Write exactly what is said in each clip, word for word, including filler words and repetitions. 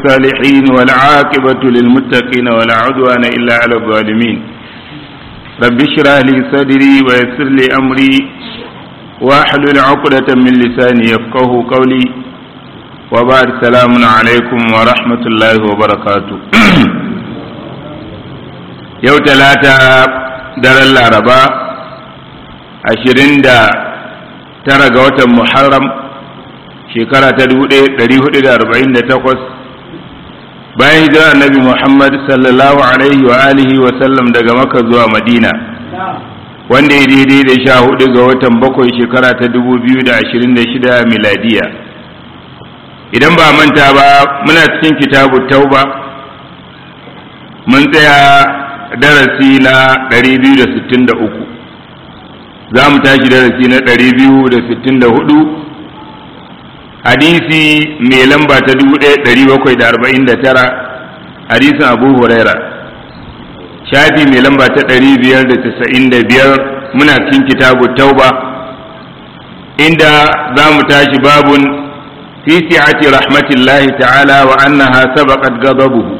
الصالحين والعاقبة للمتقين ولا عدوان إلا على الظالمين رب اشرح لي صدري ويسر لي أمري واحلل عقدة من لساني يفقه قولي وبعد السلام عليكم ورحمة الله وبركاته يوم ثلاثة دار العرباء عشرين دا ترى قوة محرم shekara ta dubu ɗaya ɗari hudu da arba'in da takwas bayan hijira annabi Muhammad sallallahu alaihi wa alihi wa sallam daga Makka zuwa Madina wanda ya daidai da sha hudu ga watan bakwai shekara ta dubu biyu da ashirin da shida miladiya. Idan ba manta ba muna cikin kitabu tauba mun tsaya darasi na ɗari biyu da sittin da uku za mu tashi darasi na ɗari biyu da sittin da hudu hadisi mai lamba ta dubu ɗaya ɗari bakwai da arba'in da tara hadisin Abu Huraira, shafi mai lamba ta ɗari biyar da tasa'in da biyar muna cikin kitabu tauba inda za mu tashi babun fi si'ati rahmatillahi ta'ala wa annaha sabaqat ghadabuhu.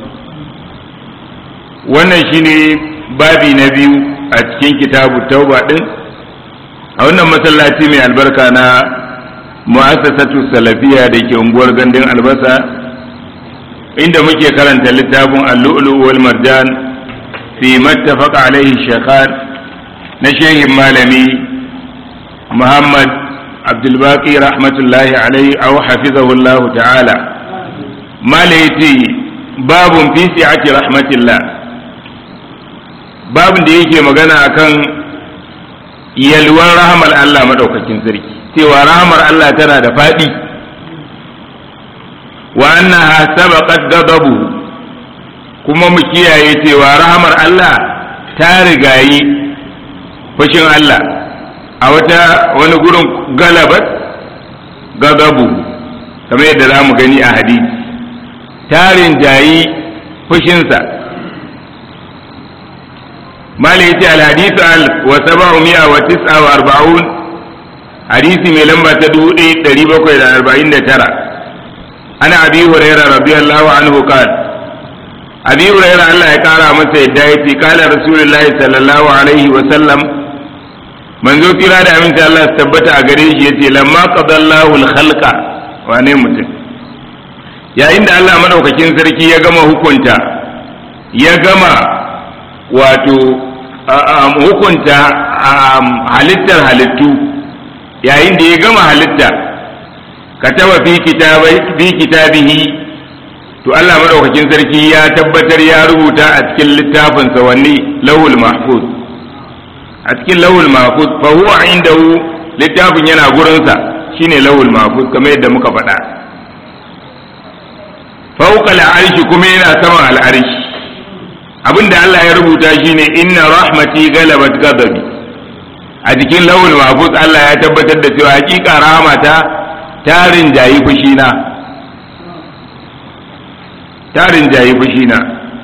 Wannan shine babi na biyu a cikin kitabu tauba din a wannan masallaci mai albarka na mu'assasatu salafiya da ke unguwar gandun albasa inda muke karanta littafin al-lu'lu' wal marjan fi mattafaqa alaihi shaykhan na shehin malami Muhammad Abdul Baqi rahmatullahi alaihi aw hafizahullahu ta'ala malaiti babun fi si'ati rahmatillah, babun da yake magana akan yalwar rahmar Allah madaukakin sarki, cewa rahamar Allah tana da faɗi wa annaha sabaqat ghadabu, kuma mu kiyaye cewa rahamar Allah ta rigayi fushin Allah. A wata wani gurin galabat ghadabu kamar yadda za mu gani a hadisi, tarin jayi fushinsa. mala yace al hadithu al wa sab'umi'a wa tis'a wa arba'un, hadisi mai lamba ta dubu ɗaya ɗari bakwai da arba'in da tara. Ana abi hurairah radiyallahu anhu qala, abi hurairah Allah ya kara masa yadda yace qala rasulullahi sallallahu alaihi wa sallam, manzo kira da aminci Allah ya tabbata a gare shi yace lamma qadallahu al khalqa, wane mutum yayin da Allah madaukakin sarki ya gama hukunta ya gama wato hukunta halittar halittu, yayin da ya gama halitta kataba fi kitabai fi kitabihi, to Allah madaukakin sarki ya tabbatar ya rubuta a cikin littafin sa wanne lawul mahfuz, a cikin lawul mahfuz fa huwa indahu, littafin yana gurin sa shine lawul mahfuz kamar yadda muka faɗa. fawqa al-arshi, kuma yana sama al-arshi. abinda Allah ya rubuta shine inna rahmati galabat ghadabi, a cikin lawul mahfuz Allah ya tabbatar da cewa hakika rahmata tarin jayi fushina, tarin jayi fushina.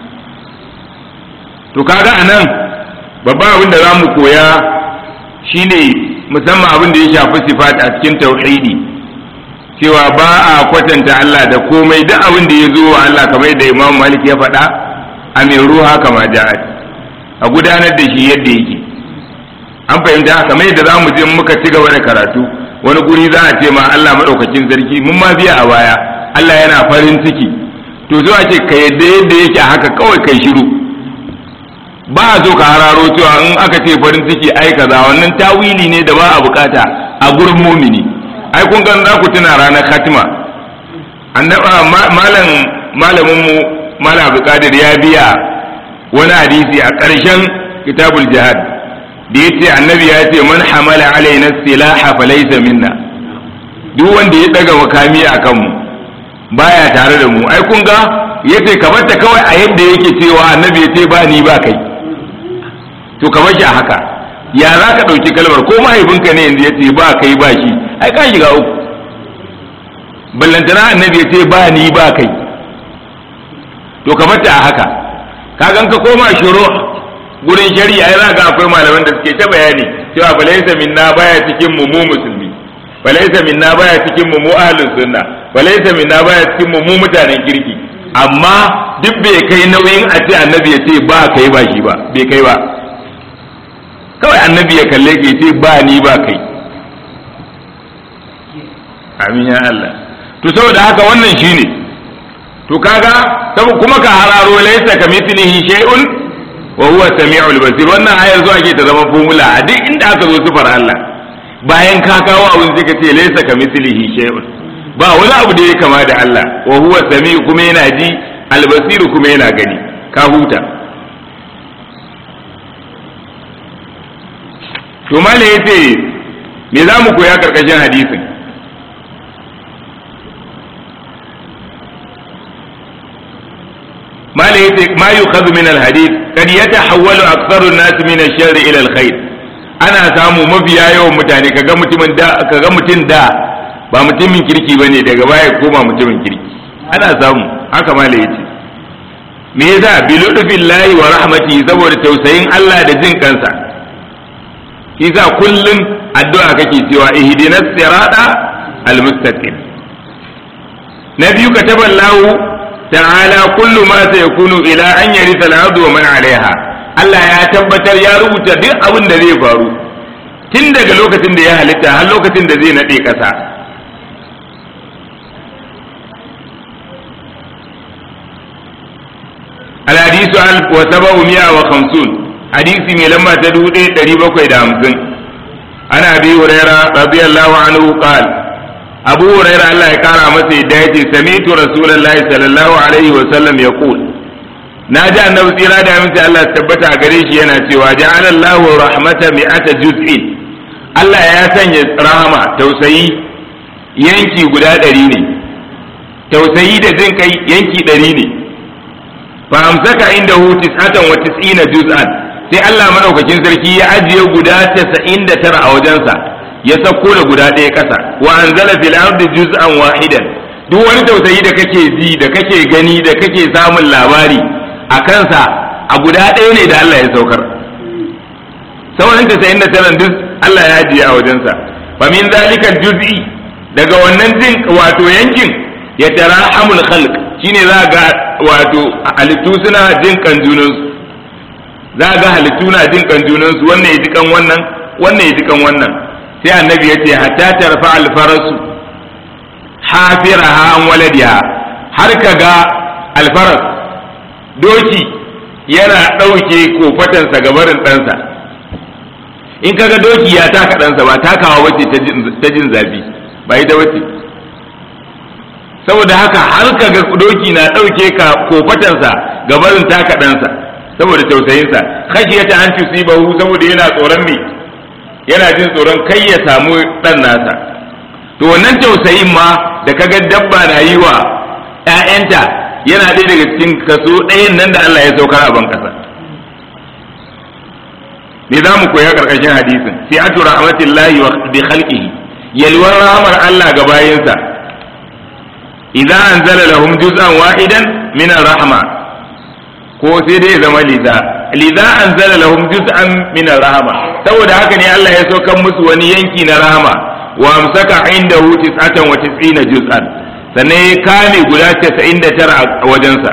to kaga anan babban abin da zamu koya shine musamman abin da ya shafi sifat a cikin tauhidi, cewa ba a kwatanta Allah da komai, duk abin da ya zo wa Allah kamar da Imam Malik ya faɗa, amiruha kama ja'at, a gudanar da shi yadda yake. An fahimta kamar yadda za mu je muka ci gaba da karatu wani guri za a ce ma Allah maɗaukakin sarki mun ma biya a baya Allah yana farin ciki, to zo a ce ka yadda yadda yake haka kawai kai shiru, ba a zo ka hararo cewa in aka ce farin ciki ai kaza, wannan tawili ne da ba a bukata a gurin mumini. Ai kun ga za ku tuna ranar khatima annaba malam malamin mu malam Abdul Qadir ya biya wani hadisi a ƙarshen kitabul jihad da yace annabi ya ce man hamala alaina silaha falaysa minna, duk wanda ya daga makami akan mu baya tare da mu. ai kun ga yace ka bar ta kawai a yadda yake cewa annabi yace ba ni ba kai, to ka bar shi a haka. Ya za ka ɗauki kalmar ko mahaifinka ne yanzu yace ba kai ba shi, ai ka shiga uku. ballantana annabi yace ba ni ba kai, to ka bar ta a haka. ka gan ka koma shuru gurin shari'a ai za ga akwai malaman da suke ta bayani cewa balaysa minna baya cikin mu mu musulmi, balaysa minna baya cikin mu mu ahlus sunna, balaysa minna baya cikin mu mu mutanen kirki. amma duk bai kai nauyin a ce annabi ya ce ba kai ba shi ba, bai kai ba. Kawai annabi ya kalle ke ce ba ni ba kai. Amin ya Allah. To saboda haka wannan shine. To kaga kuma ka hararo laysa kamithlihi shay'un wa huwa sami'ul basir. Wannan ayar zuwa ke ta zama formula a duk inda aka zo sifar Allah. Bayan ka kawo abin sai ka ce laysa kamithlihi shay'un. Ba wani abu da ya kama da Allah, wa huwa sami'u kuma yana ji, al-basir kuma yana gani. Ka huta. To mala yace me za mu koya karkashin hadisin? mala yace ma yukhadhu min al-hadith kad yatahawwalu aktharu an-nas min ash-sharr ila al-khair. Ana samu mafiya yawan mutane kaga mutumin da kaga mutum da ba mutumin kirki bane daga baya koma mutumin kirki. Ana samu haka mala yace. Me yasa bi lutfillahi wa rahmatihi, saboda tausayin Allah da jin kansa. Kisa kullun addu'a kake cewa ihdinas sirata al-mustaqim. Nabiyu kataballahu ta'ala kullu ma sayakunu ila an yarisa al-ardu wa man 'alayha. Allah ya tabbatar ya rubuta duk abin da zai faru tun daga lokacin da ya halitta har lokacin da zai nade kasa. Al-hadisu alf wa sab'umi'a wa khamsun, hadisi mai lamba ta dubu ɗaya ɗari bakwai da hamsin. Ana Abi Hurairah radiyallahu anhu qala, Abu Hurairah Allah ya kara masa yadda yace sami'tu Rasulullahi sallallahu alaihi wa sallam yaqul, na ji annabi tsira da aminci Allah tabbata a gare shi yana cewa ja'ala Allahu rahmata mi'ata juz'in. Allah ya sanya rahama tausayi yanki guda ɗari ne, tausayi da jin kai yanki ɗari ne. Fa amsaka indahu tis'atan wa tis'ina juz'an, sai Allah madaukakin sarki ya ajiye guda casa'in da tara a wajensa, ya sauko da guda ɗaya ƙasa. Wa anzala fil ardi juz'an wahidan, duk wani tausayi da kake ji da kake gani da kake samun labari a kansa a guda ɗaya ne da Allah ya saukar. Sauran casa'in da tara duk Allah ya ajiye a wajensa. Fa min zalikal juz'i, daga wannan jin wato yankin ya tarahamul khalq, shine za ga wato halittu suna jin kan junansu. Za ga halittu na jin kan junansu, wannan ya ji kan wannan, wannan ya ji kan wannan. Sai annabi ya ce hatta tarfa alfarasu hafiraha an waladiha, har ka ga alfaras doki yana ɗauke kofatansa ga barin ɗansa. In kaga doki ya taka ɗansa ba takawa wace ta jin zafi, ba ita wace. Saboda haka har ka ga doki na ɗauke ka kofatansa ga barin taka ɗansa saboda tausayinsa. Khashiyata an tusibahu, saboda yana tsoron me, yana jin tsoron kai ya samu ɗan nasa. To wannan tausayin ma da kaga dabba na yi wa ‘ya'yanta yana ɗaya daga cikin kaso ɗayan nan da Allah ya saukar a ban ƙasa. Me za mu koya ƙarƙashin hadisin? Sai atu rahmatillahi wa bi khalqihi, yalwar rahmar Allah ga bayinsa. Idza anzala lahum juz'an wahidan min ar-rahma, ko sai dai zama liza liza anzala lahum juz'an min ar-rahma, saboda haka ne Allah ya saukar musu wani yanki na rahama. Wa amsaka indahu tis'atan wa tis'ina juz'an, sannan ya kame guda casa'in da tara a wajensa.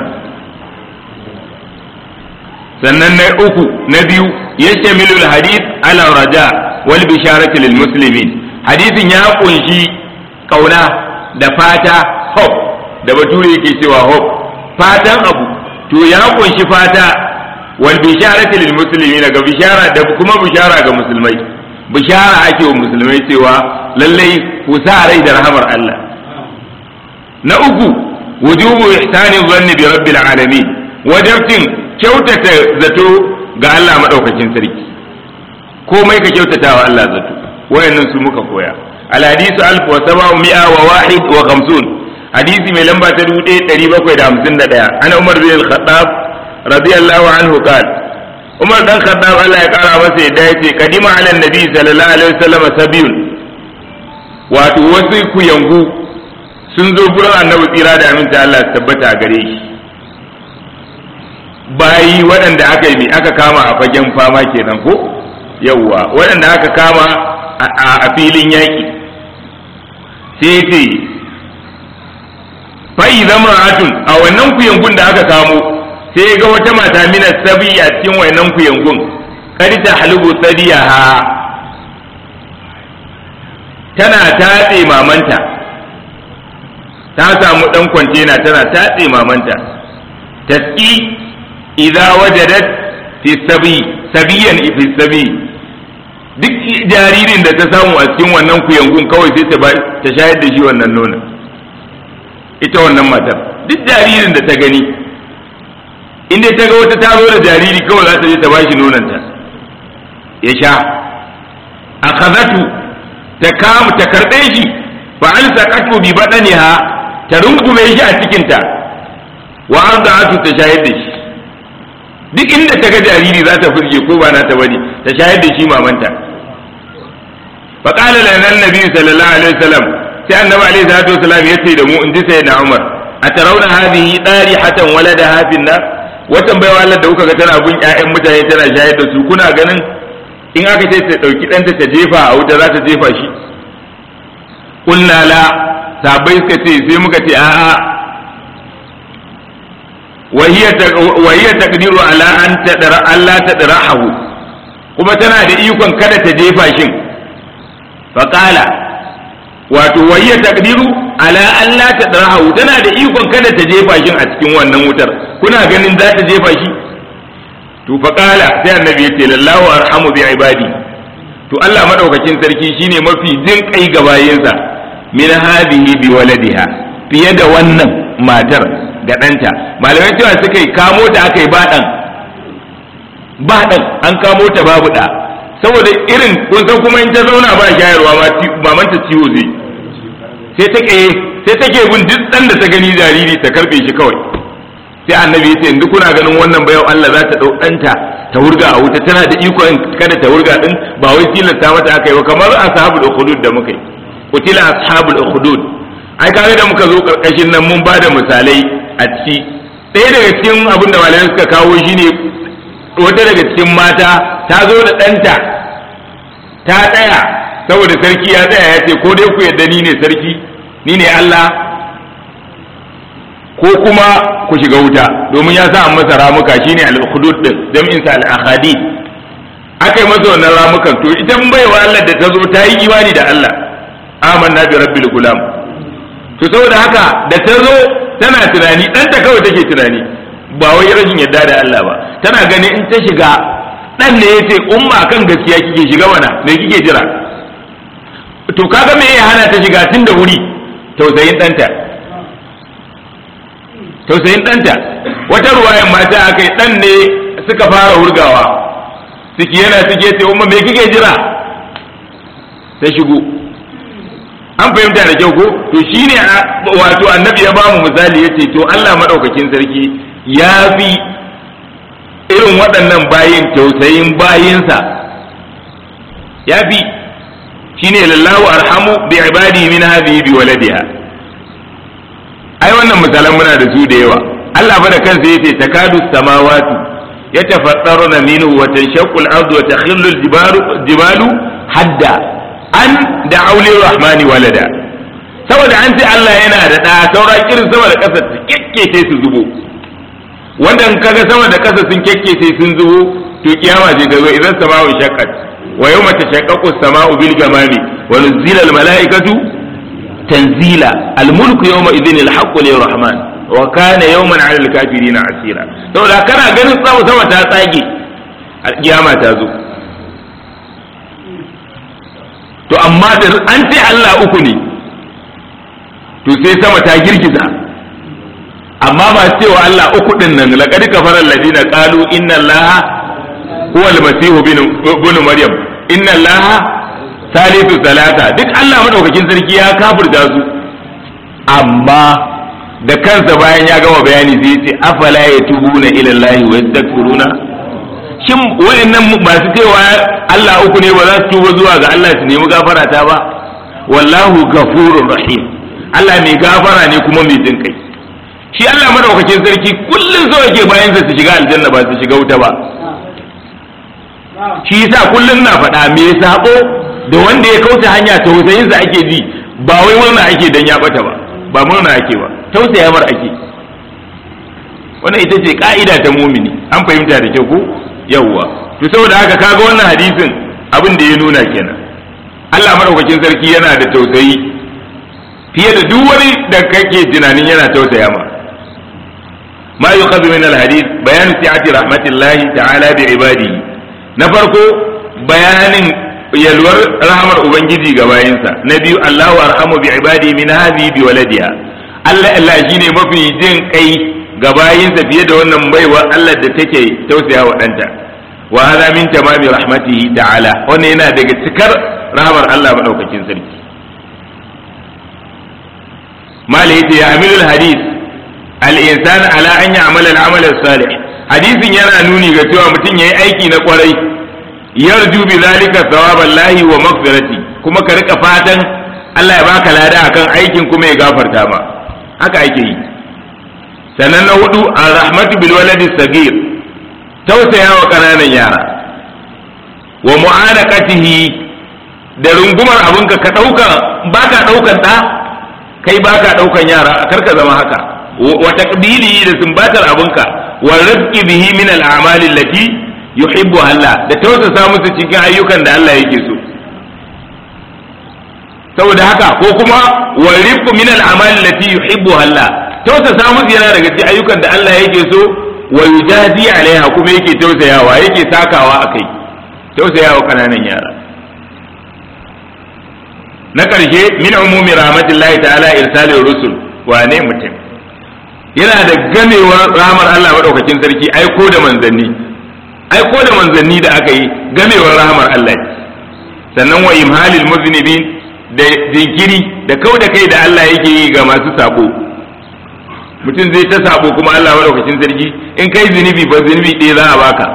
Sannan na uku na biyu yashtamilu al-hadith ala raja wal bisharati lil muslimin. Hadisin ya kunshi kauna da fata, hope da bature yake cewa hope, fatan abu, to ya kunshi fata wal bisharati lil muslimin, ga bishara da kuma bishara ga musulmai. Bishara ake wa musulmai cewa lallai ku sa rai da rahamar Allah. Na uku wujubu ihsani dhanni bi rabbil alamin, wajibtin kyautata zato ga Allah madaukakin sarki. Komai ka kyautata wa Allah zato. Wayannan su muka koya. Al hadisu alf wa sab'umi'a wa wahid wa khamsun, hadisi mai lamba ta dubu ɗaya ɗari bakwai da hamsin da ɗaya. Ana Umar bin al-Khattab radiyallahu anhu qala, Umar dan Khattab Allah ya kara masa yadda yace kadima ala nabi sallallahu alaihi wasallam sabiyun, wato wasu ku yangu sun zo gurin annabi tsira da aminta Allah ya tabbata gare shi. Bayi waɗanda aka yi aka kama a fagen fama kenan ko yawwa, waɗanda aka kama a filin yaƙi. Sai ce fa idza mar'atun a wannan kuyangun da aka kamo sai ga wata mata mina sabi a cikin wannan kuyangun kadi ta halubu sadiyaha tana tatse mamanta ta samu dan kwantena tana tatse mamanta tasqi idza wajadat fi sabi sabiyan fi sabi duk jaririn da ta samu a cikin wannan kuyangun kawai sai ta ta shayar da shi wannan nonon ita wannan matar duk jaririn da ta gani inda ta ga wata ta zo da jariri kawai za ta je ta bashi nononta ya sha akhadhatu ta kama ta karbe shi fa alsaqatu bi badaniha ta rungume shi a cikin ta wa arda'atu ta shayar da shi duk inda ta ga jariri za ta furge ko ba na ta bane ta shayar da shi mamanta fa qala lana annabi sallallahu alaihi wasallam sai annabi alaihi salatu wasallam yace da mu in ji sayyidina Umar atarawna hadhihi darihatan waladaha fi nar watan baiwa Allah da kuka ga tana gun ƴaƴan mutane tana shayar da su kuna ganin in aka ce ta dauki ɗanta ta jefa a wuta za ta jefa shi qulna la sabai suka ce sai muka ce a'a wa hiya taqdiru ala an tadra alla tadrahu kuma tana da ikon kada ta jefa shin fa qala wato wa hiya taqdiru ala an la tadrahu tana da ikon kada ta jefa shin a cikin wannan wutar kuna ganin za ta jefa shi to fa qala sai annabi ya ce lallahu arhamu bi ibadi to Allah madaukakin sarki shine mafi jin kai ga bayinsa min hadhihi bi waladiha fiye da wannan matar da ɗanta malamai cewa suka yi kamo ta aka yi baɗan baɗan an kamo ta babu ɗa saboda irin kun san kuma in ta zauna ba shayarwa mamanta ciwo zai sai ta sai take bin duk ɗan da ta gani jariri ta karɓe shi kawai sai annabi ya ce yanzu kuna ganin wannan bayan Allah za ta ɗau ɗanta ta wurga a wuta tana da ikon kada ta wurga ɗin ba wai tilasta mata aka yi ba kamar ashabul ukhdud da muka yi qutila ashabul ukhdud ai kare da muka zo karkashin nan mun bada misalai a ciki ɗaya daga cikin abin da malamai suka kawo shine wata daga cikin mata ta zo da ɗanta ta tsaya saboda sarki ya tsaya ya ce ko dai ku yadda ni ne sarki ni ne Allah ko kuma ku shiga wuta domin ya sa an masa ramuka shine al-ukhdud din jam'in sa al-akhadid akai masa wannan ramukan to ita mun baiwa Allah da ta zo ta yi imani da Allah amanna bi rabbil gulam to saboda haka da ta zo tana tunani ɗanta kawai take tunani ba wai rashin yadda da Allah ba tana gani in ta shiga ɗan ne ya ce umma kan gaskiya kike shiga mana me kike jira to kaga me ya hana ta shiga tun da wuri tausayin ɗanta tausayin ɗanta wata ruwayan mata aka yi ɗan ne suka fara hurgawa suke yana suke ce umma me kike jira ta shigo an fahimta da kyau ko to shine wato annabi ya bamu misali yace to Allah madaukakin sarki ya fi irin waɗannan bayin tausayin bayinsa ya fi shine lallahu arhamu bi ibadi min hadhihi bi waladiha ai wannan misalan muna da su da yawa Allah fa da kansa yace takadu samawati yatafattaruna minhu wa tanshaqqu al-ardu wa takhillu al-jibalu hadda an da aulin rahmani walada saboda an ce Allah yana da ɗa saura kirin sama da ƙasa su kekkece su zubo wanda in kaga sama da ƙasa sun kekkece sun zubo to kiyama ce ga zo idan sama'u shaqqat wa yawma tashaqqaqu as-sama'u bil gamami wa nuzila al mala'ikatu tanzila al mulku yawma idhin al haqqu lir rahman wa kana yawman 'ala al kafirin asira saboda kana ganin sama sama ta tsage kiyama ta zo to amma da an ce Allah uku ne to sai sama ta girgiza amma ba cewa Allah uku din nan laqad kafara alladina qalu inna allaha huwa al-masih ibn maryam inna allaha salisu salata duk Allah madaukakin sarki ya kafirta su amma da kansa bayan ya gama bayani sai ya ce afala yatubuna ila allahi wa yastaghfiruna shin wayannan masu cewa Allah uku ne ba za su tuba zuwa ga Allah su nemi gafara ta ba wallahu ghafurur rahim Allah mai gafara ne kuma mai jin kai shi Allah madaukakin sarki kullun so yake bayan sa su shiga aljanna ba su shiga wuta ba shi yasa kullun na faɗa me sabo da wanda ya kauce hanya tausayin sa ake ji ba wai wannan ake dan ya bata ba ba murna ake ba tausaya mar ake. Wannan ita ce ka'ida ta mumini, an fahimta da kyau ko yawwa. To saboda haka kaga wannan hadisin abin da ya nuna kenan, Allah madaukakin sarki yana da tausayi fiye da duk wani da kake tunanin yana tausaya ma. ma yukhadhu min al-hadith bayan si'ati rahmatillahi ta'ala bi ibadihi. Na farko bayanin yalwar rahmar ubangiji ga bayinsa. Na biyu Allahu arhamu bi ibadihi min hadhihi bi waladiha. Allah Allah shine mafi jin kai ga bayinsa fiye da wannan baiwa Allah da take tausaya wa danta. Wa hadha min tamami rahmatihi ta'ala. Wannan yana daga cikar rahmar Allah madaukakin sarki. Mali yace ya amilul hadith al-insan ala an ya'mala al-amal as-salih. Hadisin yana nuni ga cewa mutum yayi aiki na kwarai, yarju bi zalika thawaballahi wa maghfirati, kuma ka rika fatan Allah ya baka lada akan aikin kuma ya gafarta ma. Haka ake yi. Sannan na hudu ar-rahmatu bil waladi sagir, tausaya wa kananan yara, wa mu'anaqatihi, da rungumar abinka ka dauka baka daukan da kai baka daukan yara, karka zama haka. Wa taqdili da sumbatar abinka, wa rizqi bihi min al-a'mal allati yuhibbu Allah, da tausasa musu cikin ayyukan da Allah yake so. Saboda haka ko kuma wa rizqu min al-a'mal allati yuhibbu Allah, tausasa musu yana daga cikin ayyukan da Allah yake so, wa yujazi alaiha, kuma yake tausayawa, yake sakawa akai, tausayawa kananan yara. Na karshe min umumi rahmatillahi ta'ala irsalur rusul, wane mutum yana da gamewar rahmar Allah madaukakin sarki aiko da manzanni, aiko da manzanni da aka yi gamewar rahmar Allah. Sannan wa imhalil muznibin, da jinkiri da kauda kai da Allah yake yi ga masu sako. Mutum zai ta sabo kuma Allah madaukakin sarki in kai zunubi ba zunubi ɗaya za a baka,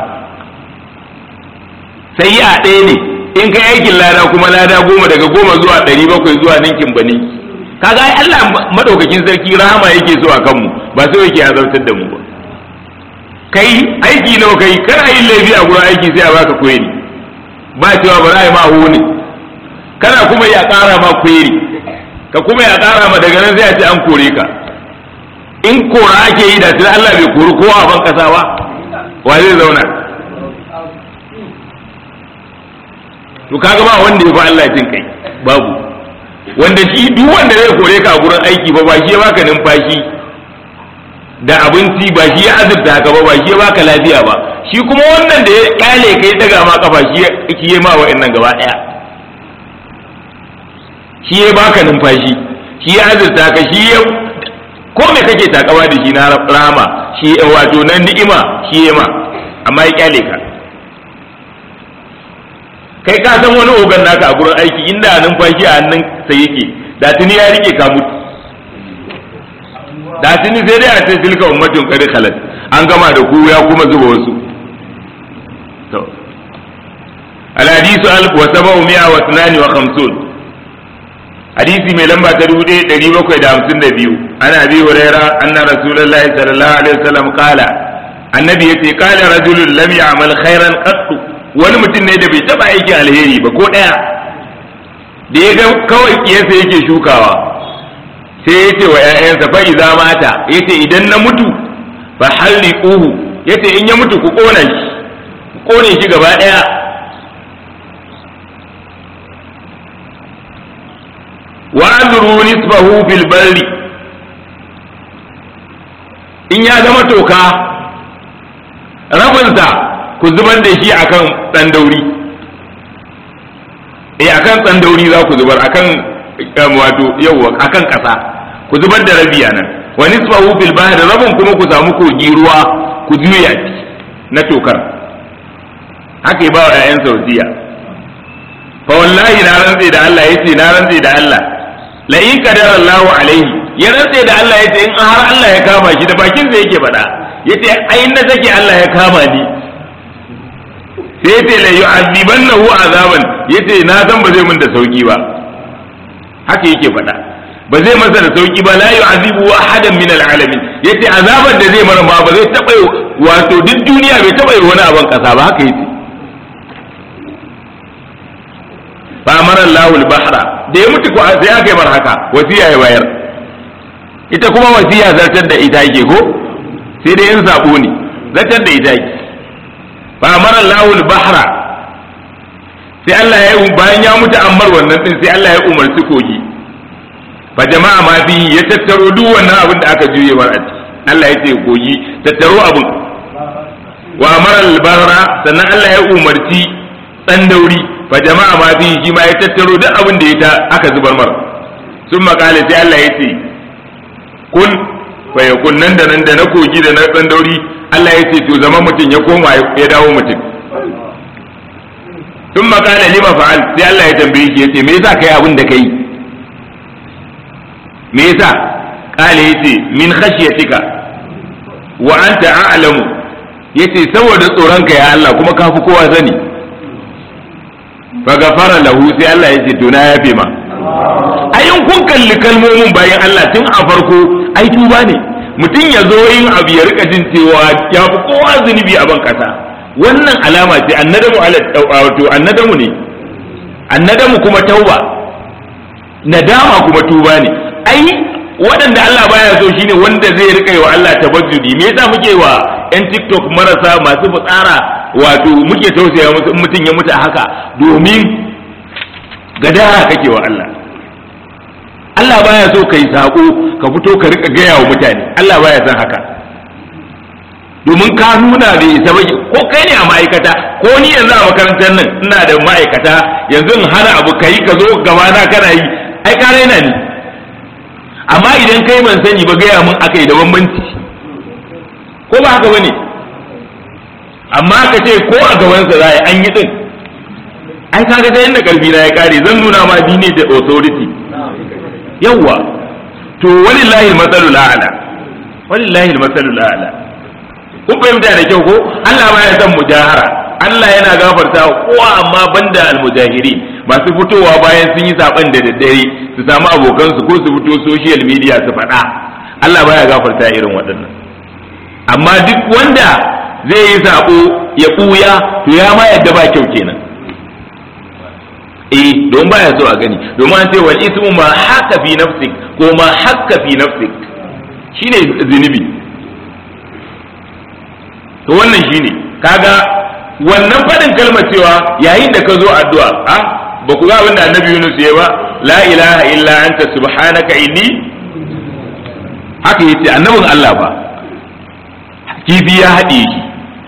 sai a ɗaya ne. In kai aikin lada kuma lada goma, daga goma zuwa ɗari bakwai zuwa ninkin bani. Kaga ai Allah madaukakin sarki rahama yake so a kanmu, ba sai yake azabtar da mu ba. Kai aiki nawa kai, kana yin laifi a gurin aiki sai a baka koyari, ba cewa ba za a yi ma huni, kana kuma ya ƙara ma koyari, ka kuma ya ƙara ma, daga nan sai a ce an kore ka. In kora ake yi da sai Allah bai kori kowa a ban kasa ba, wa zai zauna? To kaga ba wanda ya fi Allah jin kai, babu. Wanda shi duk wanda zai kore ka a gurin aiki ba, ba shi ya baka numfashi da abinci, ba shi ya azurta ka ba, ba shi ya baka lafiya ba. Shi kuma wannan da ya kale kai daga ma kafa, shi ya ma wa'annan gaba daya. Shi ya baka numfashi, shi ya azurta ka, shi ya ko me kake takawa da shi na rama, shi wato na ni'ima shi ya ma, amma ya kyale ka. Kai ka san wani ogan naka a gurin aiki, inda numfashi a hannun sai yake, da tuni ya rike ka mutu, da tuni sai dai a ce tilka ummatin qad khalat, an gama da ku ya kuma zuba wasu. To al hadisu alf wa sab'umia wa ithnani wa khamsun, hadisi mai lamba ta dubu ɗaya ɗari bakwai da hamsin da biyu. Ana bi huraira anna rasulullahi sallallahu alaihi wasallam qala, annabi yace qala rajulun lam ya'mal khairan qattu, wani mutum ne da bai taba aikin alheri ba ko daya, da ya ga kawai kiyarsa yake shukawa, sai ya ce wa ƴaƴansa fa idza mata, yace idan na mutu fa halliquhu, yace in ya mutu ku kona shi, ku kone shi gaba daya. wa azru nisbahu fil barri, in ya zama toka rabinsa ku zubar da shi akan tsandauri, eh akan tsandauri za ku zubar, akan wato yawa akan kasa ku zubar da rabi nan. Wa nisbahu fil bahr, rabin kuma ku samu kogi ruwa ku juya na tokar. Haka ba wa ƴaƴan Saudiya. Fa wallahi na rantse da Allah, yace na rantse da Allah, la in qadara Allahu alaihi, ya rantse da Allah yace in har Allah ya kama shi, da bakin sa yake faɗa, yace ai na sake Allah ya kama ni, sai yace la yu'azibannahu azaban, yace na san ba zai mun da sauki ba. Haka yake faɗa, ba zai masa da sauki ba. La yu'azibu ahadan min alalamin, yace azaban da zai mara ba zai taba, wato duk duniya bai taba yi wani abin kasa ba. Haka yace fa amara Allahu al-bahra, da ya mutu ko sai aka yi mar haka, wasiya ya bayar, ita kuma wasiya zartar da ita yake ko sai dai in sabo ne zartar da ita yake fa amara Allahul bahra sai Allah ya bayan ya mutu ammar wannan din sai Allah ya umarci kogi fa jama'a ma bi ya tattaro duk wannan abin da aka juye mar Allah ya ce kogi tattaro abin wa amara al-bahra sannan Allah ya umarci dan dauri fa jama'a ma bi shi ma ya tattaro duk abin da ya aka zubar mar sun makale sai Allah ya ce kun fa yakun nan da nan da na kogi da na dan dauri Allah ya ce to zama mutum ya koma ya dawo mutum sun makale lima fa'al sai Allah ya tambaye shi ya ce me yasa kai abin da kai me yasa kale yace min khashyatika wa anta a'lamu yace saboda tsoronka ya Allah kuma kafi kowa sani fa gafara lahu sai Allah yace to na yafe ma ayin kun kalli kalmomin bayan Allah tun a farko ai tuba ne mutum ya zo yin abu ya rika jin cewa ya fi kowa zunubi a ban kasa wannan alama ce annadamu ala wato annadamu ne annadamu kuma tauba nadama kuma tuba ne ai waɗanda Allah baya so shine wanda zai rika wa Allah tabajjudi me yasa muke wa yan TikTok marasa masu fitsara wato muke tausaya musu in mutum ya mutu haka domin gadara kake wa Allah Allah baya so kai sako ka fito ka rika gaya wa mutane Allah baya son haka domin ka nuna da isa baki ko kai ne a ma'aikata ko ni yanzu a makarantar nan ina da ma'aikata yanzu in hana abu kai ka zo gaba na kana yi ai ka raina ni amma idan kai ban sani ba gaya mun aka yi da bambanci ko ba haka bane amma ka ce ko a gabansa za a yi an yi din ai kaga ta yadda karfi na ya kare zan nuna ma dini da authority yawwa to walillahi masalul a'la walillahi masalul a'la kun fahimta da kyau ko Allah ba ya san mujahara Allah yana gafarta kowa amma banda almujahirin masu fitowa bayan sun yi saban da daddare su samu abokansu ko su fito social media su faɗa Allah baya gafarta irin waɗannan amma duk wanda zai yi sabo ya ɓuya to ya ma yadda ba kyau kenan eh don baya so a gani domin an ce wal ismu ma haka fi nafsik ko ma haka fi nafsik shine zinubi to wannan shine kaga wannan faɗin kalmar cewa yayin da ka zo addu'a a ba ku ga abin da annabi Yunus ya ba la ilaha illa anta subhanaka inni haka yace annabin Allah ba kifi ya haɗiye shi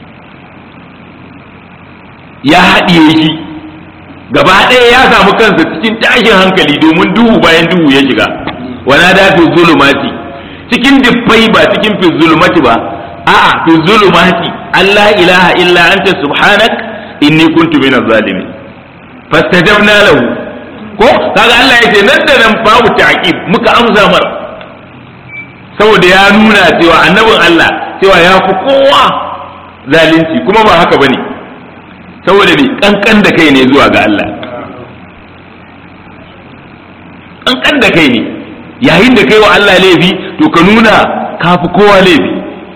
ya haɗiye shi gaba ɗaya ya samu kansa cikin tashin hankali domin duhu bayan duhu ya shiga wana da fi zulumati cikin diffai ba cikin fi zulumati ba a'a fi zulumati Allah ilaha illa anta subhanak inni kuntu minaz zalimin fastajabna lahu ko kaga Allah yace nan da nan babu ta'qib muka amsa mar saboda ya nuna cewa annabin Allah cewa ya fi kowa zalunci kuma ba haka bane saboda ne kankan da kai ne zuwa ga Allah kankan da kai ne yayin da kai wa Allah laifi to ka nuna ka fi kowa laifi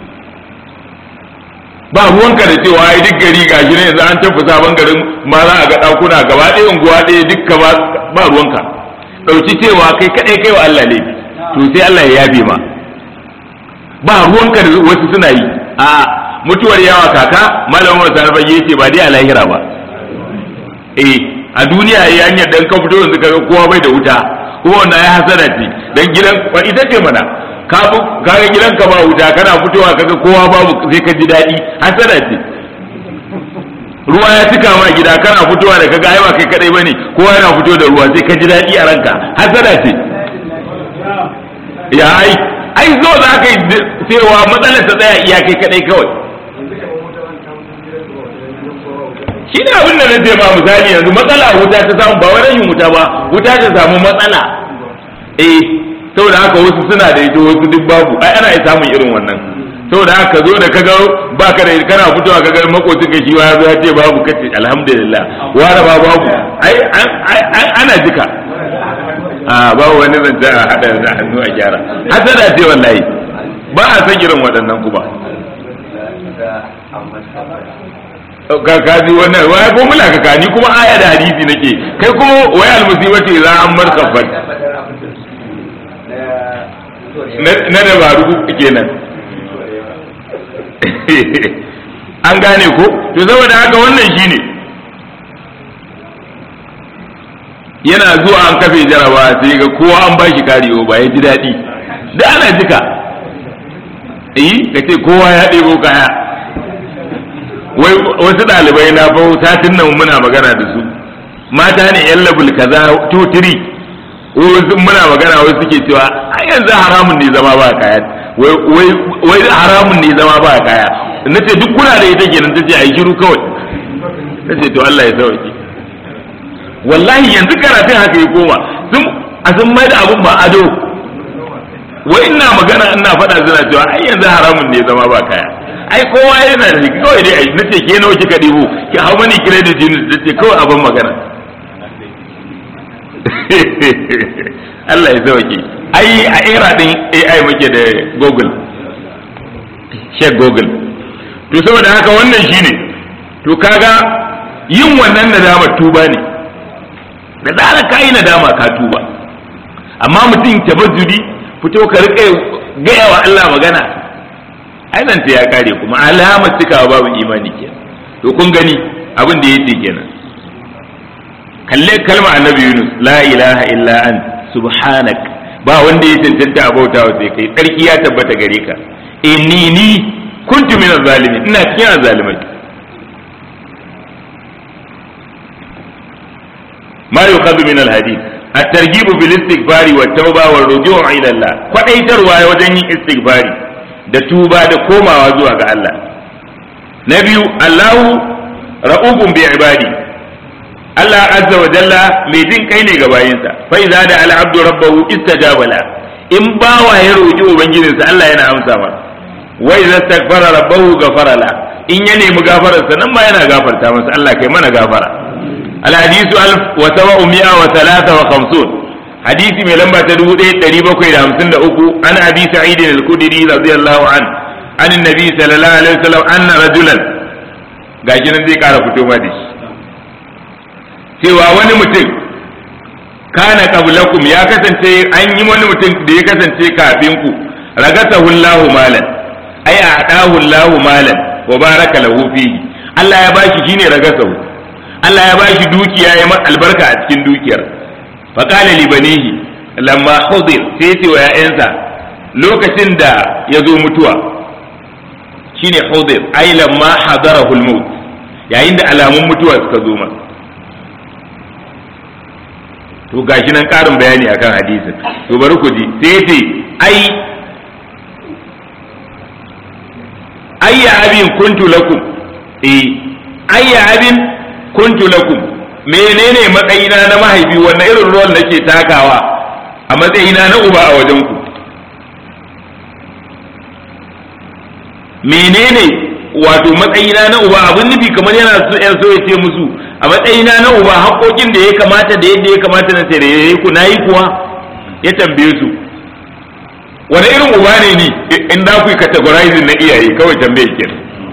ba ruwanka da cewa ai duk gari gashi ne yanzu an tafi sabon garin ma za a ga ɗakuna gaba ɗaya unguwa ɗaya dukka ba ruwanka ɗauki cewa kai kaɗai kai wa Allah laifi to sai Allah ya yabe ma ba ruwanka da wasu suna yi a mutuwar yawa kaka malamin wasa na fage ce ba dai a lahira ba eh a duniya yayi hanyar dan ka fito yanzu kaga kowa bai da wuta kuma wannan ya hasara ce dan gidan ba ita ce mana ka kaga gidanka ba wuta kana fitowa kaga kowa babu sai ka ji daɗi hasara ce ruwa ya cika ma gida kana fitowa da kaga ai ba kai kadai bane kowa yana fito da ruwa sai ka ji daɗi a ranka hasara ce ya ai ai zo za ka yi cewa matsalar ta tsaya iya kai kadai kawai shi ne abin da na ce ma misali yanzu matsala wuta ta samu ba wani yin wuta ba wuta ta samu matsala eh saboda haka wasu suna da ita wasu duk babu ai ana iya samun irin wannan saboda haka zo da kaga baka da kana fitowa kaga makocin ka shi ya zo ya ce babu kace alhamdulillah wara ba babu ai ana jika a babu wani zance a hada da hannu a gyara hasada ce wallahi ba a san irin waɗannan kuma ka kaji wannan waya ko mula ka kani kuma aya da hadisi nake kai kuma waya almusibati za an markafat na dabaru kenan an gane ko to saboda haka wannan shine yana zuwa an kafe jarabawa sai ga kowa an bashi kariyo ba ya ji daɗi da ana jika eh ka ce kowa ya ɗebo kaya wai wasu ɗalibai na fa satin nan muna magana da su mata ne yan labul kaza two three wasu muna magana wasu suke cewa a yanzu haramun ne zama ba kaya wai wai haramun ne zama ba kaya nace duk kuna da ita kenan tace ai shiru kawai nace to Allah ya sauke wallahi yanzu karatun haka ya koma sun a sun mai da abun ba ado wai ina magana ina faɗa suna cewa ai yanzu haramun ne zama ba kaya ai kowa yana da shi kawai dai ai nace ke nawa kika dibo ki hau mani credit unit nace kawai abin magana Allah ya sauke ai a era din A I muke da Google Sheikh Google to saboda haka wannan shine to kaga yin wannan nadama tuba ne da zara kai nadama ka tuba amma mutum tabazzuri fito ka rike gaya wa Allah magana ainan ta ya kare kuma alamar cikawa babu imani kenan to kun gani abin da yake kenan kalle kalma annabi Yunus la ilaha illa ant subhanak ba wanda ya tantance abauta wa sai kai tsarki ya tabbata gare ka inni ni kuntu min zalimin ina cikin zalimai ma yukhadhu min alhadith at-targhib bil istighfari wat tauba war ruju' ila Allah kwadaitarwa wajen yin istighfari da tuba da komawa zuwa ga Allah na biyu Allahu ra'ubun bi ibadi Allah azza wa jalla mai jin kai ne ga bayinsa fa idza da al abdu rabbahu istajaba la in bawa ya roki ubangijinsa Allah yana amsa masa wa idza istaghfara rabbahu ghafara la in ya nemi gafararsa nan ma yana gafarta masa Allah kai mana gafara al hadithu alf wa sab'umi'a wa thalatha wa khamsun hadisi mai lamba ta dubu ɗaya ɗari bakwai da hamsin da uku an abi sa'id al-khudri radiyallahu an an annabi sallallahu alaihi wasallam anna rajulan gashi nan zai kara fito ma da shi cewa wani mutum kana qablakum ya kasance an yi wani mutum da ya kasance kafin ku ragatahu Allahu malan ay a'dahu Allahu malan wa baraka lahu fihi Allah ya bashi shine ragatahu Allah ya bashi dukiya ya masa albarka a cikin dukiyar fa qala li banihi lamma hudir sai ce wa ya'yansa lokacin da ya zo mutuwa shine hudir ay lamma hadarahu al-maut yayin da alamun mutuwa suka zo masa to gashi nan karin bayani akan hadisin to bari ku ji sai ce ai ayya abin kuntu lakum eh ayya abin kuntu lakum menene matsayina na mahaifi wannan irin role nake takawa a matsayina na uba a wajen ku menene wato matsayina na uba abin nufi kamar yana so ya so ya ce musu a matsayina na uba haƙoƙin da ya kamata da yadda ya kamata na tare yayi ku nayi kuwa ya tambaye su wani irin uba ne ni in da ku categorizing na iyaye kawai tambaye ke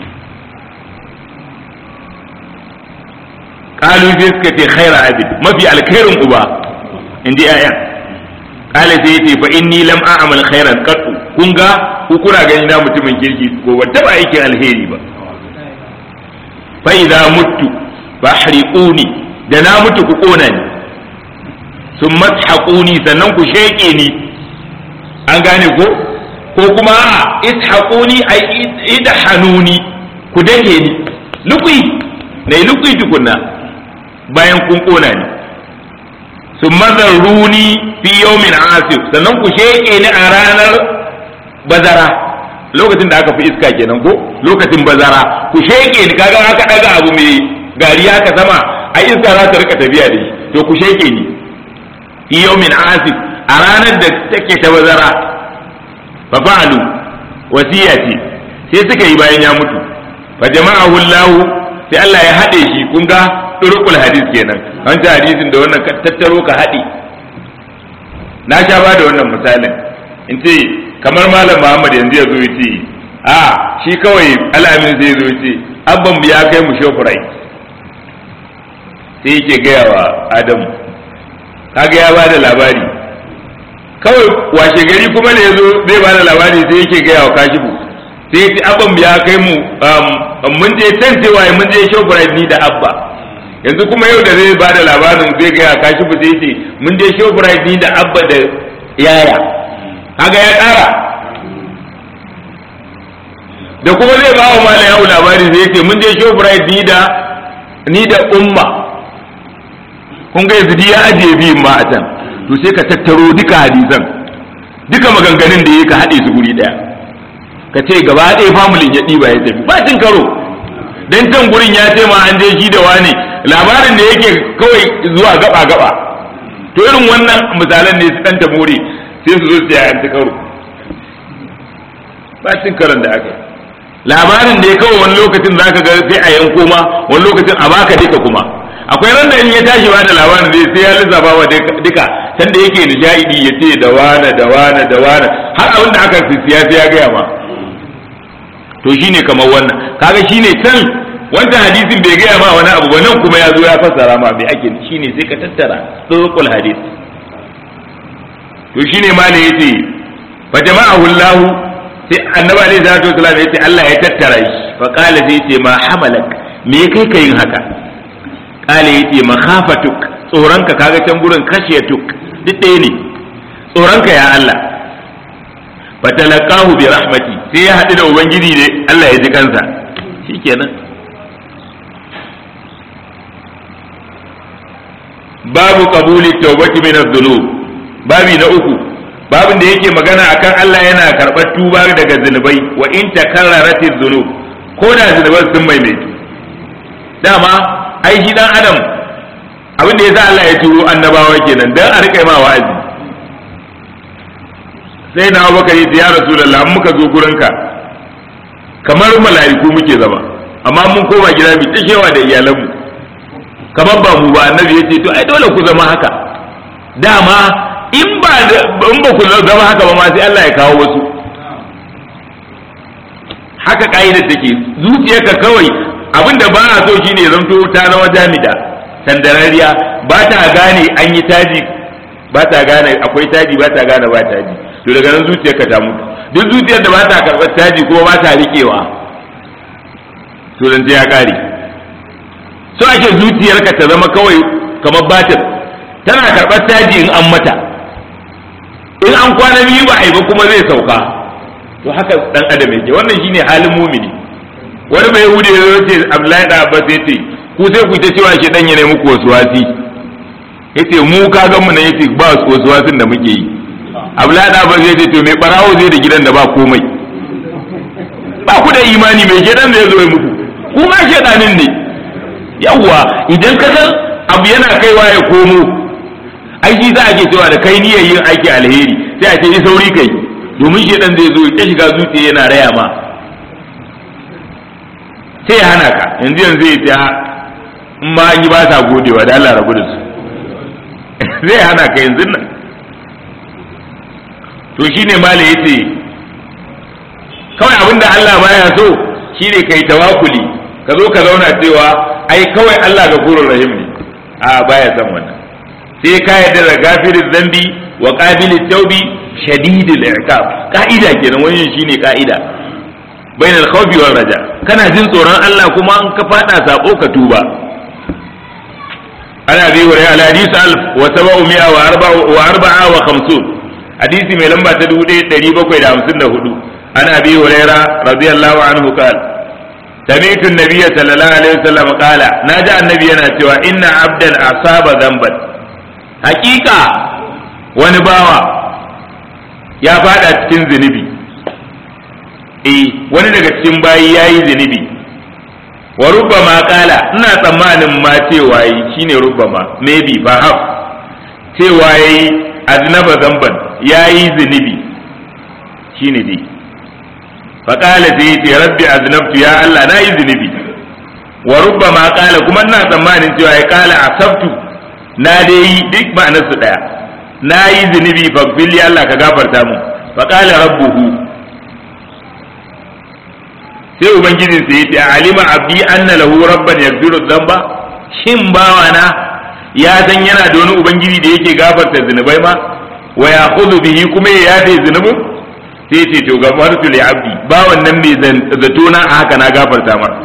qalu sai suka ce khaira abid mafi alkhairin uba indi ayan qala sai yace fa inni lam a'mal khairan qattu kun ga ku kuna gani na mutumin kirki ko ban taba aikin alheri ba fa idza muttu fahriquni da na mutu ku kona ni sun mathaquni sannan ku sheke ni an gane ko ko kuma ishaquni ay idhanuni ku dake ni lukui ne lukui tukunna bayan kun kona ni sun mazarruni fi yawmin asif sannan ku sheke ni a ranar bazara lokacin da aka fi iska kenan ko lokacin bazara ku sheke ni kaga aka daga abu mai gari haka sama a iska za ta rika tafiya da shi to ku sheke ni fi yawmin asif a ranar da take ta bazara fa fa'alu wasiyati sai suka yi bayan ya mutu fa jama'ahu Allah sai Allah ya hade shi kun ga turqul hadis kenan an ta hadisin da wannan tattaro ka hade na sha ba da wannan misalin in ce kamar malam Muhammad yanzu ya zo ya ce a shi kawai alamin zai zo ya ce abban ya kai mu Shoprite sai yake gaya wa Adamu kaga ya bada labari kawai washe gari kuma da yazo zai bada labari sai yake gaya wa kashifu sai ya ce abban ya kai mu mun je can cewa mun je Shoprite ni da abba yanzu kuma yau da zai bada labarin zai gaya kashifu sai ya ce mun je Shoprite ni da abba da yaya kaga ya ƙara da kuma zai ba wa malam yau labari sai ya ce mun je Shoprite ni da ni da umma kun ga yanzu ya ajiye biyun ma a can to sai ka tattaro duka hadisan duka maganganun da yake ka haɗe su guri ɗaya ka ce gaba ɗaya famulin ya ɗiba ya tafi ba cin karo dan can gurin ya ce ma an je shi da wani labarin da yake kawai zuwa gaba gaba to irin wannan misalan ne su ɗan ta more sai su zo su ya an ta karo ba cin karon da aka labarin da ya kawai wani lokacin za ka ga sai a yanko ma wani lokacin a baka duka kuma akwai ran da in ya tashi ba da labarin zai sai ya lissafa wa duka san da yake nishadi ya ce da wane da wane da wane har abin da aka siya sai ya gaya ma to shine kamar wannan kaga shine can wancan hadisin bai gaya ma wani abu ba nan kuma ya zo ya fassara ma bai ake shine sai ka tattara turqul hadis to shine ma ne yace fa jama'ahu Allah sai annabi alaihi salatu wasallam yace Allah ya tattara shi fa qala zai ce ma hamalak me kai kai haka kale yace makhafatuk tsoranka kaga can gurin kashiyatuk duk ɗaya ne tsoranka ya Allah fatalaqahu bi rahmati sai ya haɗu da ubangiji ne Allah ya ji kansa shikenan babu qabuli tawbati min adh-dhunub babi na uku babin da yake magana akan Allah yana karɓar tuba daga zunubai wa in takarrarati adh-dhunub ko da zunuban sun maimaitu dama ai shi dan adam abin da yasa Allah ya turo annabawa kenan dan a rika ma wa'azi sai na Abubakar ya ce ya Rasulullah in muka zo gurinka kamar mala'iku muke zama amma mun koma gida mu tashewa da iyalanmu kamar ba mu ba annabi ya ce to ai dole ku zama haka dama in ba in ba ku zama haka ba ma sai Allah ya kawo wasu haka kaidar take zuciyarka kawai abinda ba a so shine zanto ta na wajamida sandarariya ba ta gane an yi taji ba ta gane akwai taji ba ta gane ba taji to daga nan zuciyarka ta mutu duk zuciyar da ba ta karɓar taji ko ba ta riƙewa to dan ya kare so ake zuciyarka ta zama kawai kamar batir tana karɓar taji in an mata in an kwana biyu ba a yi ba kuma zai sauka to haka dan adam yake wannan shine halin mumini wani mai hude ya ce Abdullahi da Abbas ya ce ku sai ku ta cewa shi dan ya ne muku wasu wasi yace mu ka ga mu ne yace ba wasu wasin da muke yi Abdullahi da Abbas ya ce to mai barawo zai da gidan da ba komai ba ku da imani mai gidan da ya zo muku ku ma shedanin ne yawwa idan ka san abu yana kaiwa ya komo aiki za a ke cewa da kai niyyar yin aiki alheri sai a ce yi sauri kai domin shedan zai zo ya shiga zuciya yana raya ma sai ya hana ka yanzu yanzu ya ta in ma an yi ba sa godewa da Allah rabu da su zai hana ka yanzu nan to shine mala yace kawai abinda Allah baya so shine kai tawakkuli ka zo ka zauna cewa ai kawai Allah gafurur rahim ne a baya san wannan sai ka yarda da gafirin zambi wa qabilit taubi shadidul iqab ka'ida kenan wannan shine ka'ida bainal khawfi wal raja kana jin tsoron Allah kuma in ka fada sabo ka tuba ana bi wa al hadith alf wa sab'umia wa arba'a wa arba'a wa khamsun hadisi mai lamba ta dubu ɗaya ɗari bakwai da hamsin da hudu ana bi hurairah radiyallahu anhu qala سمعت النبي صلى الله عليه وسلم قال ناجى النبي yana cewa inna abdan asaba dhanban hakika wani bawa ya fada cikin zunubi eh wani daga cikin bayi yayi zunubi wa rubbama qala ina tsammanin ma cewa yi shine rubbama maybe perhaps cewa yayi aznaba dhanban yayi zunubi shine dai faƙala sai ce rabbi aznabtu ya Allah na yi zunubi wa rubbama ƙala kuma ina tsammanin cewa ya ƙala asabtu na dai yi duk ma'anar su ɗaya na yi zunubi faghfir li Allah ka gafarta mu faƙala rabbuhu sai ubangijin sai ya ce alima abdi anna lahu rabban yaghfiru dhanba shin bawana ya san yana da wani ubangiji da yake gafarta zunubai ma wa ya'khudhu bihi kuma ya yafe zunubin sai ce to gafartu li abdi ba wannan mai zato na haka na gafarta mar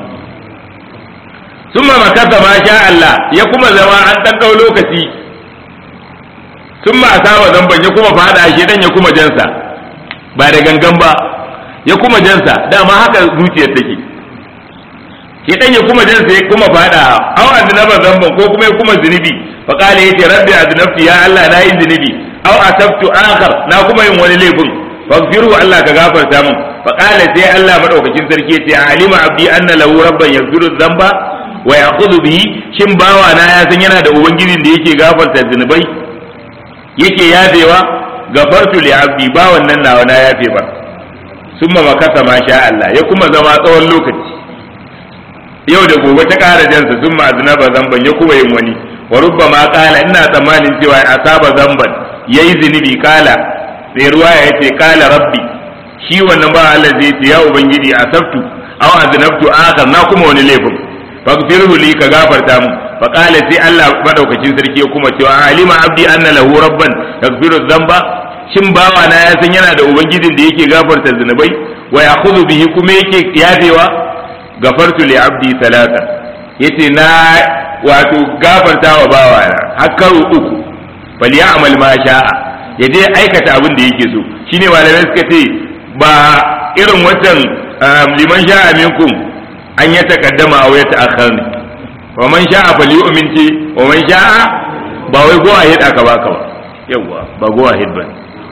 summa makasa ma sha Allah ya kuma zama an dan dau lokaci summa asaba zamban ya kuma fada shi dan ya kuma jansa ba da gangan ba ya kuma jansa dama haka zuciyar take shi dan ya kuma jansa ya kuma fada aw adnaba zamban ko kuma ya kuma zunubi fa qala yace rabbi adnabti ya Allah na yin zunubi aw asabtu akhar na kuma yin wani laifin faghfiru Allah ka gafarta min fa qala sai Allah madaukakin sarki yace alima abdi anna lahu rabban yaghfiru dhanba wa ya'khudhu bihi shin bawa na ya san yana da ubangijin da yake gafarta zunubai yake yafewa gafartu li abdi ba wannan nawa na yafe ba summa makasa ma sha Allah ya kuma zama tsawon lokaci yau da gobe ta ƙara jansa summa aznaba zamban ya kuma yin wani wa rubbama qala ina tsammanin cewa asaba zamban yayi zunubi kala sai ruwa ya ce kala rabbi shi wannan ba Allah zai ce ya ubangiji asabtu aw aznabtu akhar na kuma wani laifin faghfirhu li ka gafarta mu fa qala sai Allah madaukakin sarki ya kuma cewa alima abdi anna lahu rabban yaghfiru dhanba shin bawa na ya san yana da ubangijin da yake gafarta zunubai wa ya'khudhu bihi kuma yake yafewa gafartu li abdi salata yace na wato gafarta wa bawa na hakaru uku bal ya'mal ma sha'a yaje aikata abin da yake so shine malamai suka ce ba irin wancan liman sha'a minkum an ya takaddama aw ya ta'akhkhar ne wa man sha'a falyu'min ce wa man sha'a ba wai go ahead aka baka ba yawa ba go ahead ba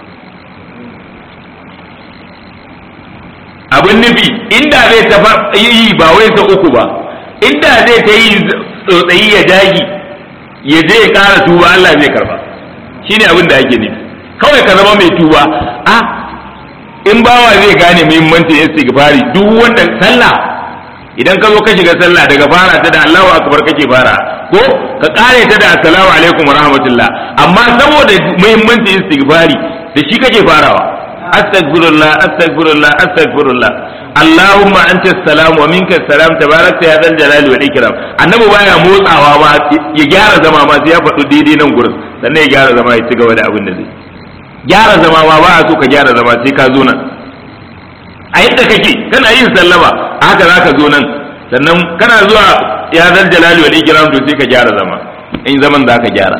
abun nufi inda zai tafa yi ba wai sa uku ba inda zai ta yi tsotsayi ya dagi ya je ya ƙara tuba Allah zai karba shine abin da ake nufi kawai ka zama mai tuba a in bawa zai gane muhimmancin istighfari duk wanda sallah idan ka zo ka shiga sallah daga fara ta da Allahu akbar kake fara ko ka kare ta da assalamu alaikum wa rahmatullah amma saboda muhimmancin istighfari da shi kake farawa astaghfirullah astaghfirullah astaghfirullah Allahumma anta salam wa minka salam tabarakta ya dal jalali wal ikram annabi baya motsawa ba ya gyara zama ma sai ya faɗo daidai nan gurin sannan ya gyara zama ya ci gaba da abin da zai gyara zama ma ba a so ka gyara zama sai ka zo nan a yadda kake kana yin sallama haka zaka zo nan sannan kana zuwa ya zal jalali wal ikram to sai ka gyara zama in zaman zaka gyara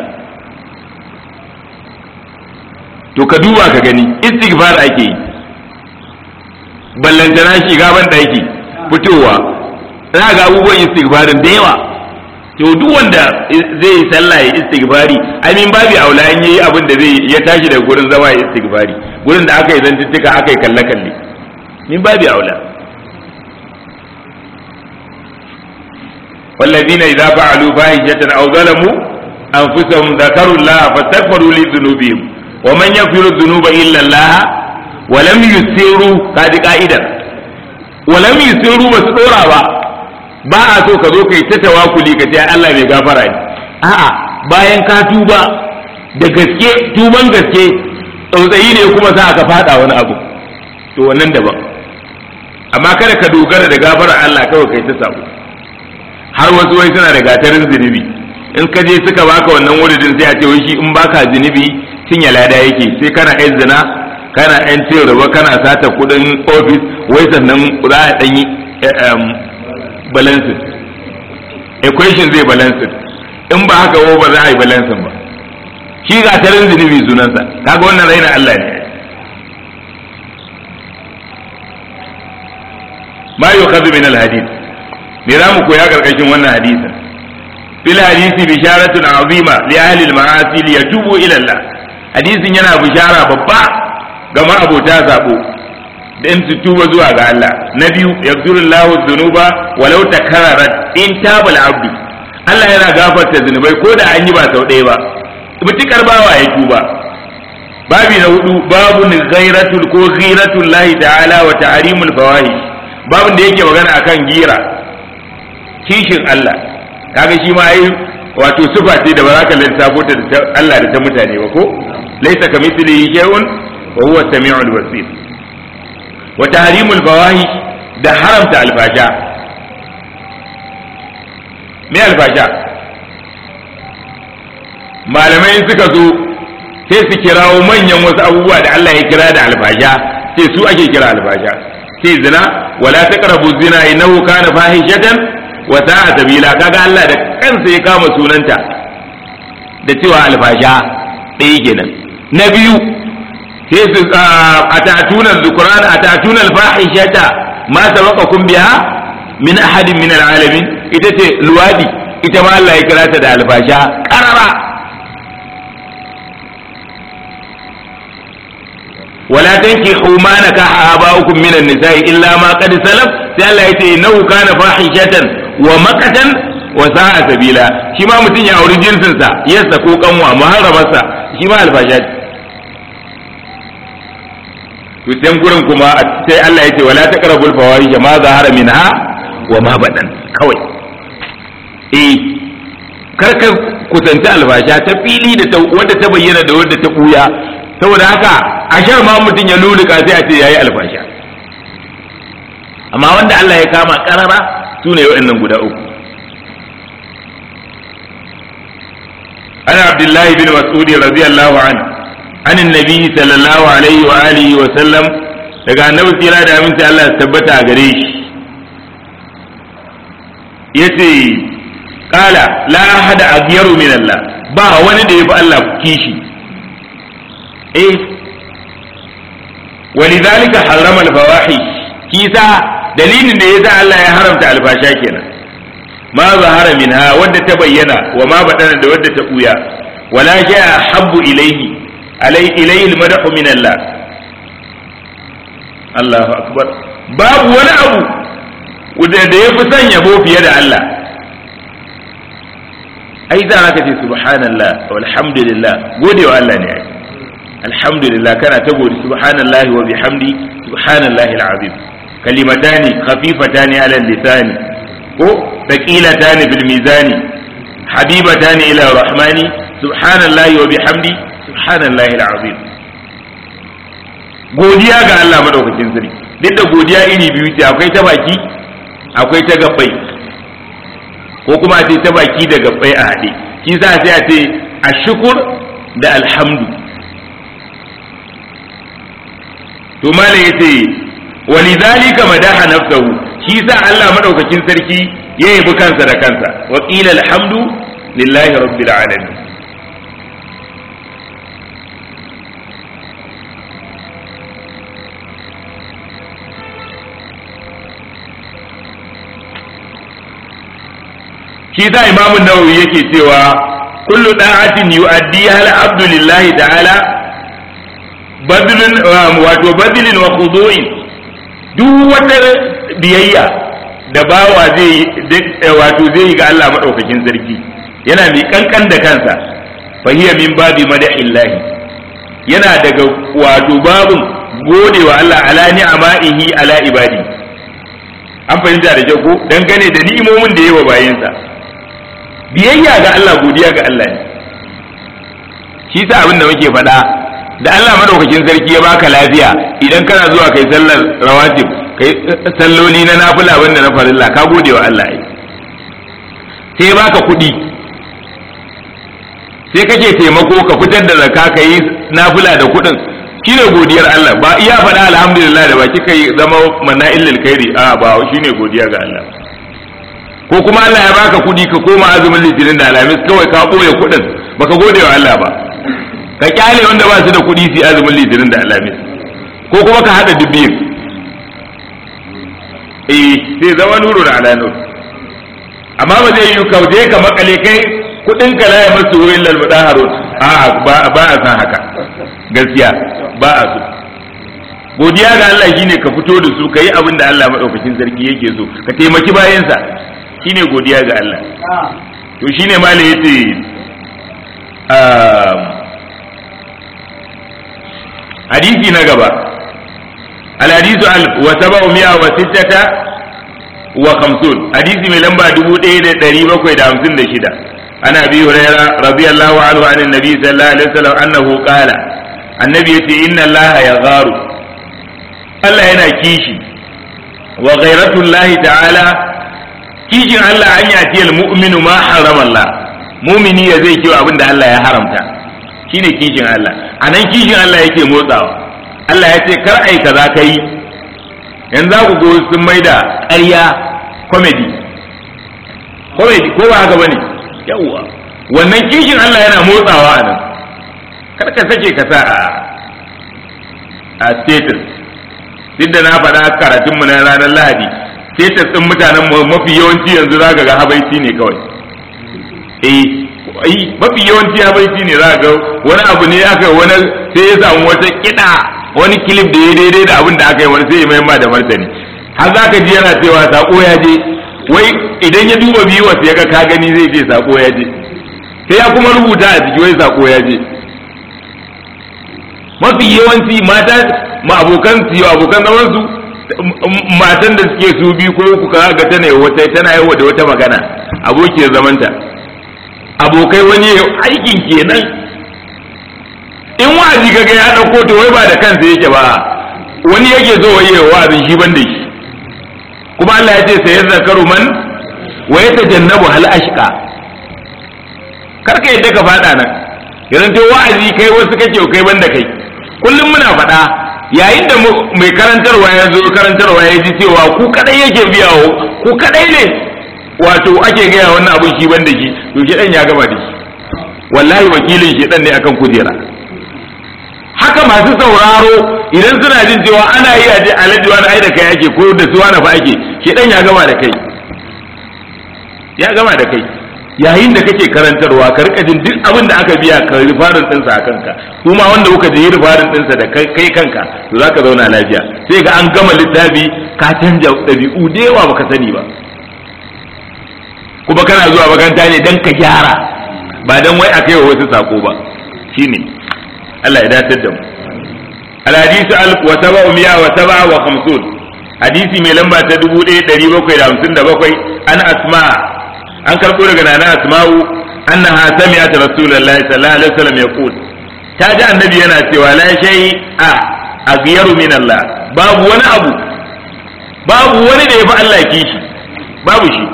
to ka duba ka gani istighfar ake yi ballantana shiga ban daki fitowa za ga abubuwan istighfarin da yawa to duk wanda zai yi sallah ya istighfari amin babu aula in yayi abin da zai ya tashi daga gurin zama ya istighfari gurin da aka yi zantuttuka aka yi kalle kalle min babu aula والذين إذا فعلوا فاحشة أو ظلموا أنفسهم ذكروا الله فاستغفروا لذنوبهم ومن يغفر الذنوب إلا الله ولم يسروا هذه قاعدة ولم يسروا بس دورا با ba a so ka zo kai ta tawakuli ka ce Allah mai gafara ne a'a bayan ka tuba da gaske tuban gaske tsautsayi ne kuma za ka fada wani abu to wannan daban amma kada ka dogara da gafara Allah kawai kai ta sabo har wasu wai suna da gatarin zunubi in ka je suka baka wannan wuridin sai a ce wai shi in baka zunubi cinye lada yake sai kana yan zina kana yan cin riba kana sata kudin office wai sannan za a dan yi balancing equation zai balancing in ba haka wo ba za a yi balancing ba shi gatarin zunubi sunansa kaga wannan raina Allah ne ma yukhadhu min al-hadith ne za mu koya karkashin wannan hadisin fil hadisi bisharatun azima li ahli al-ma'asi li yatubu ila Allah hadisin yana bishara babba ga ma'abota sabo dan su tuba zuwa ga Allah na biyu yaghfirullahu dhunuba walau takarrarat in taba al-abdu Allah yana gafarta zunubai ko da an yi ba sau ɗaya ba mutukar bawa ya tuba babi na hudu babu ghairatul ko ghiratul lahi ta'ala wa ta'rimul fawahish babin da yake magana akan gira kishin Allah kaga shi ma ai wato sifa ce da ba za ka lissafo ta da Allah da ta mutane ba ko laysa kamithlihi shay'un wa huwa as-sami'ul basir wa tahrimul fawahish da haramta alfasha me alfasha malamai suka zo sai su kirawo manyan wasu abubuwa da Allah ya kira da alfasha sai su ake kira alfasha sai zina wala taqrabu zina innahu kana fahishatan wa sa'a sabila kaga Allah da kansa ya kama sunanta da cewa alfasha ɗaya kenan na biyu sai su atatuna dhukran atatuna alfahishata ma sabaqakum biha min ahadin min alalamin ita ce luwadi ita ma Allah ya kira ta da alfasha qarara ولا تنكحوا ما نكح آباؤكم من النساء إلا ما قد سلف sai Allah ya ce innahu kana fahishatan wa maqatan wa sa'a sabila shi ma mutun ya auri jinsin sa yassa ko kanwa muharramarsa shi ma alfasha to dan gurin kuma sai Allah ya ce wala taqrabul fawahisha ma zahara minha wa ma badan kawai eh karka kusanci alfasha ta fili da wanda ta bayyana da wanda ta buya saboda haka ashar ma mutum ya luluka sai a ce yayi alfasha amma wanda Allah ya kama karara sune waɗannan guda uku ana Abdullah bin Mas'ud radiyallahu anhu an annabi sallallahu alaihi wa alihi wa sallam daga annabi tsira da aminci Allah ya tabbata gare shi yace qala la ahada aghyaru min Allah ba wani da yafi Allah kishi eh walidhalika harrama al-fawahish kisa dalilin da yasa Allah ya haramta albasha kenan ma zahara minha wadda ta bayyana wa ma badana da wadda ta buya wala jaa habbu ilayhi alai ilayhi al-madhu min Allah Allahu akbar babu wani abu wanda da yafi son yabo fiye da Allah ai za ka ce subhanallah walhamdulillah gode wa Allah ne ai alhamdulillah kana ta gode subhanallahi wa bihamdi subhanallahi alazim kalimatani khafifatani ala lisani ko thaqilatani bil mizani habibatani ila rahmani subhanallahi wa bihamdi subhanallahi alazim godiya ga Allah madaukakin sarki duk da godiya iri biyu ce akwai ta baki akwai ta gabbai ko kuma a ce ta baki da gabbai a haɗe shi sa sai a ce ashkur da alhamdu to mala yace walidhalika madaha nafsuhu shi sa Allah madaukakin sarki ya yabi kansa da kansa wa qila alhamdu lillahi rabbil alamin shi sa imamu nawawi yake cewa kullu da'atin yu'addiha al-abdu lillahi ta'ala badlun wato badlin wa khudu'in duk wata biyayya da bawa zai wato zai yi ga Allah madaukakin sarki yana mai kankan da kansa fa hiya min babi madahillahi yana daga wato babun godewa Allah ala ni'ama'ihi ala ibadi an fahimta da kyau ko dangane da ni'imomin da yawa bayansa biyayya ga Allah godiya ga Allah ne shi sa abin da muke faɗa da Allah madaukakin sarki ya baka lafiya idan kana zuwa kai sallar rawatib kai salloli na nafila wanda na farilla ka gode wa Allah ai sai ya baka kuɗi sai kake taimako ka fitar da zakka kai nafila da kuɗin shine godiyar Allah ba iya faɗa alhamdulillah da ba kika zama mana'il khairi a ba shine godiya ga Allah ko kuma Allah ya baka kuɗi ka koma azumin litinin da alamis kawai ka ɓoye kuɗin baka gode wa Allah ba ka kyale wanda ba su da kuɗi su azumin litinin da alamis ko kuma ka haɗa dubbin eh sai zama nuru da ala nur amma ba zai yi kauje ka makale kai kuɗin ka la ya masu wurin lalbuɗa harun a ba a san haka gaskiya ba a so godiya ga Allah shine ka fito da su ka yi abin da Allah maɗaukakin sarki yake so ka taimaki bayansa shine godiya ga Allah to shine malai yace hadisi na gaba al-hadisu al wa sab'umi'a wa sittata wa khamsun hadisi mai lamba dubu ɗaya da ɗari bakwai da hamsin da shida ana bi hurairah radiyallahu anhu an annabi sallallahu alaihi wasallam annahu qala annabi yace inna allaha yagharu Allah yana kishi wa ghairatullahi ta'ala kishin Allah an yati al-mu'minu ma harama Allah mu'mini ya zai kiwa abinda Allah ya haramta shine kishin Allah anan kishin Allah yake motsawa Allah ya ce kar ai kaza kai yanzu za ku go sun maida ƙarya comedy comedy ko ba haka bane yawa wannan kishin Allah yana motsawa anan kar ka sake ka sa a a status duk da na faɗa karatun mu na ranar Lahadi status din mutanen mafi yawanci yanzu zaka ga habaici ne kawai eh ai mafi yawanci habaici ne zaka ga wani abu ne aka wani sai ya samu wata kida wani clip da ya daidai da abin da aka yi wani sai ya mai da martani har zaka ji yana cewa sako ya je wai idan ya duba biyu wasu ya ga ka gani zai ce sako ya je sai ya kuma rubuta a jiki wai sako ya je mafi yawanci mata ma abokan su abokan zaman su matan da suke su biyu ko ku ga tana yi wata tana yi da wata magana abokiyar zamanta abokai wani aikin kenan in wa'azi kaga ya dauko to wai ba da kansa yake ba wani yake zo waye wa'azin shi ban da shi kuma Allah ya ce sai zakaru man wa yatajannabu hal ashqa karka yadda ka fada nan yanzu to wa'azi kai wasu kake kai banda kai kullum muna faɗa yayin da mai karantarwa ya zo karantarwa ya ji cewa ku kadai yake biyawo ku kadai ne wato ake gaya wannan abun shi banda shi to shi dan ya gama da shi wallahi wakilin shi dan ne akan kujera haka masu sauraro idan suna jin cewa ana yi a alaji wani ai da kai ake ko da su wani fa ake shi dan ya gama da kai ya gama da kai yayin da kake karantarwa ka rika jin duk abin da aka biya ka rifarin ɗinsa a kanka kuma wanda kuka je rifarin ɗinsa da kai kanka to za ka zauna lafiya sai ga an gama littafi ka canja ɗabi'u da yawa baka sani ba kuma kana zuwa makaranta ne dan ka gyara ba dan wai a kai wa wasu sako ba shine Allah ya dace da mu al-hadisu alf wa sab'a mi'a wa sab'a wa khamsun hadisi mai lamba ta dubu ɗaya ɗari bakwai da hamsin da bakwai an asma' an karɓo daga nana asma'u annaha sami'at rasulullahi sallallahu alaihi wasallam yaqul ta ji annabi yana cewa la shay'a aghyaru min Allah babu wani abu babu wani da yafi Allah kishi babu shi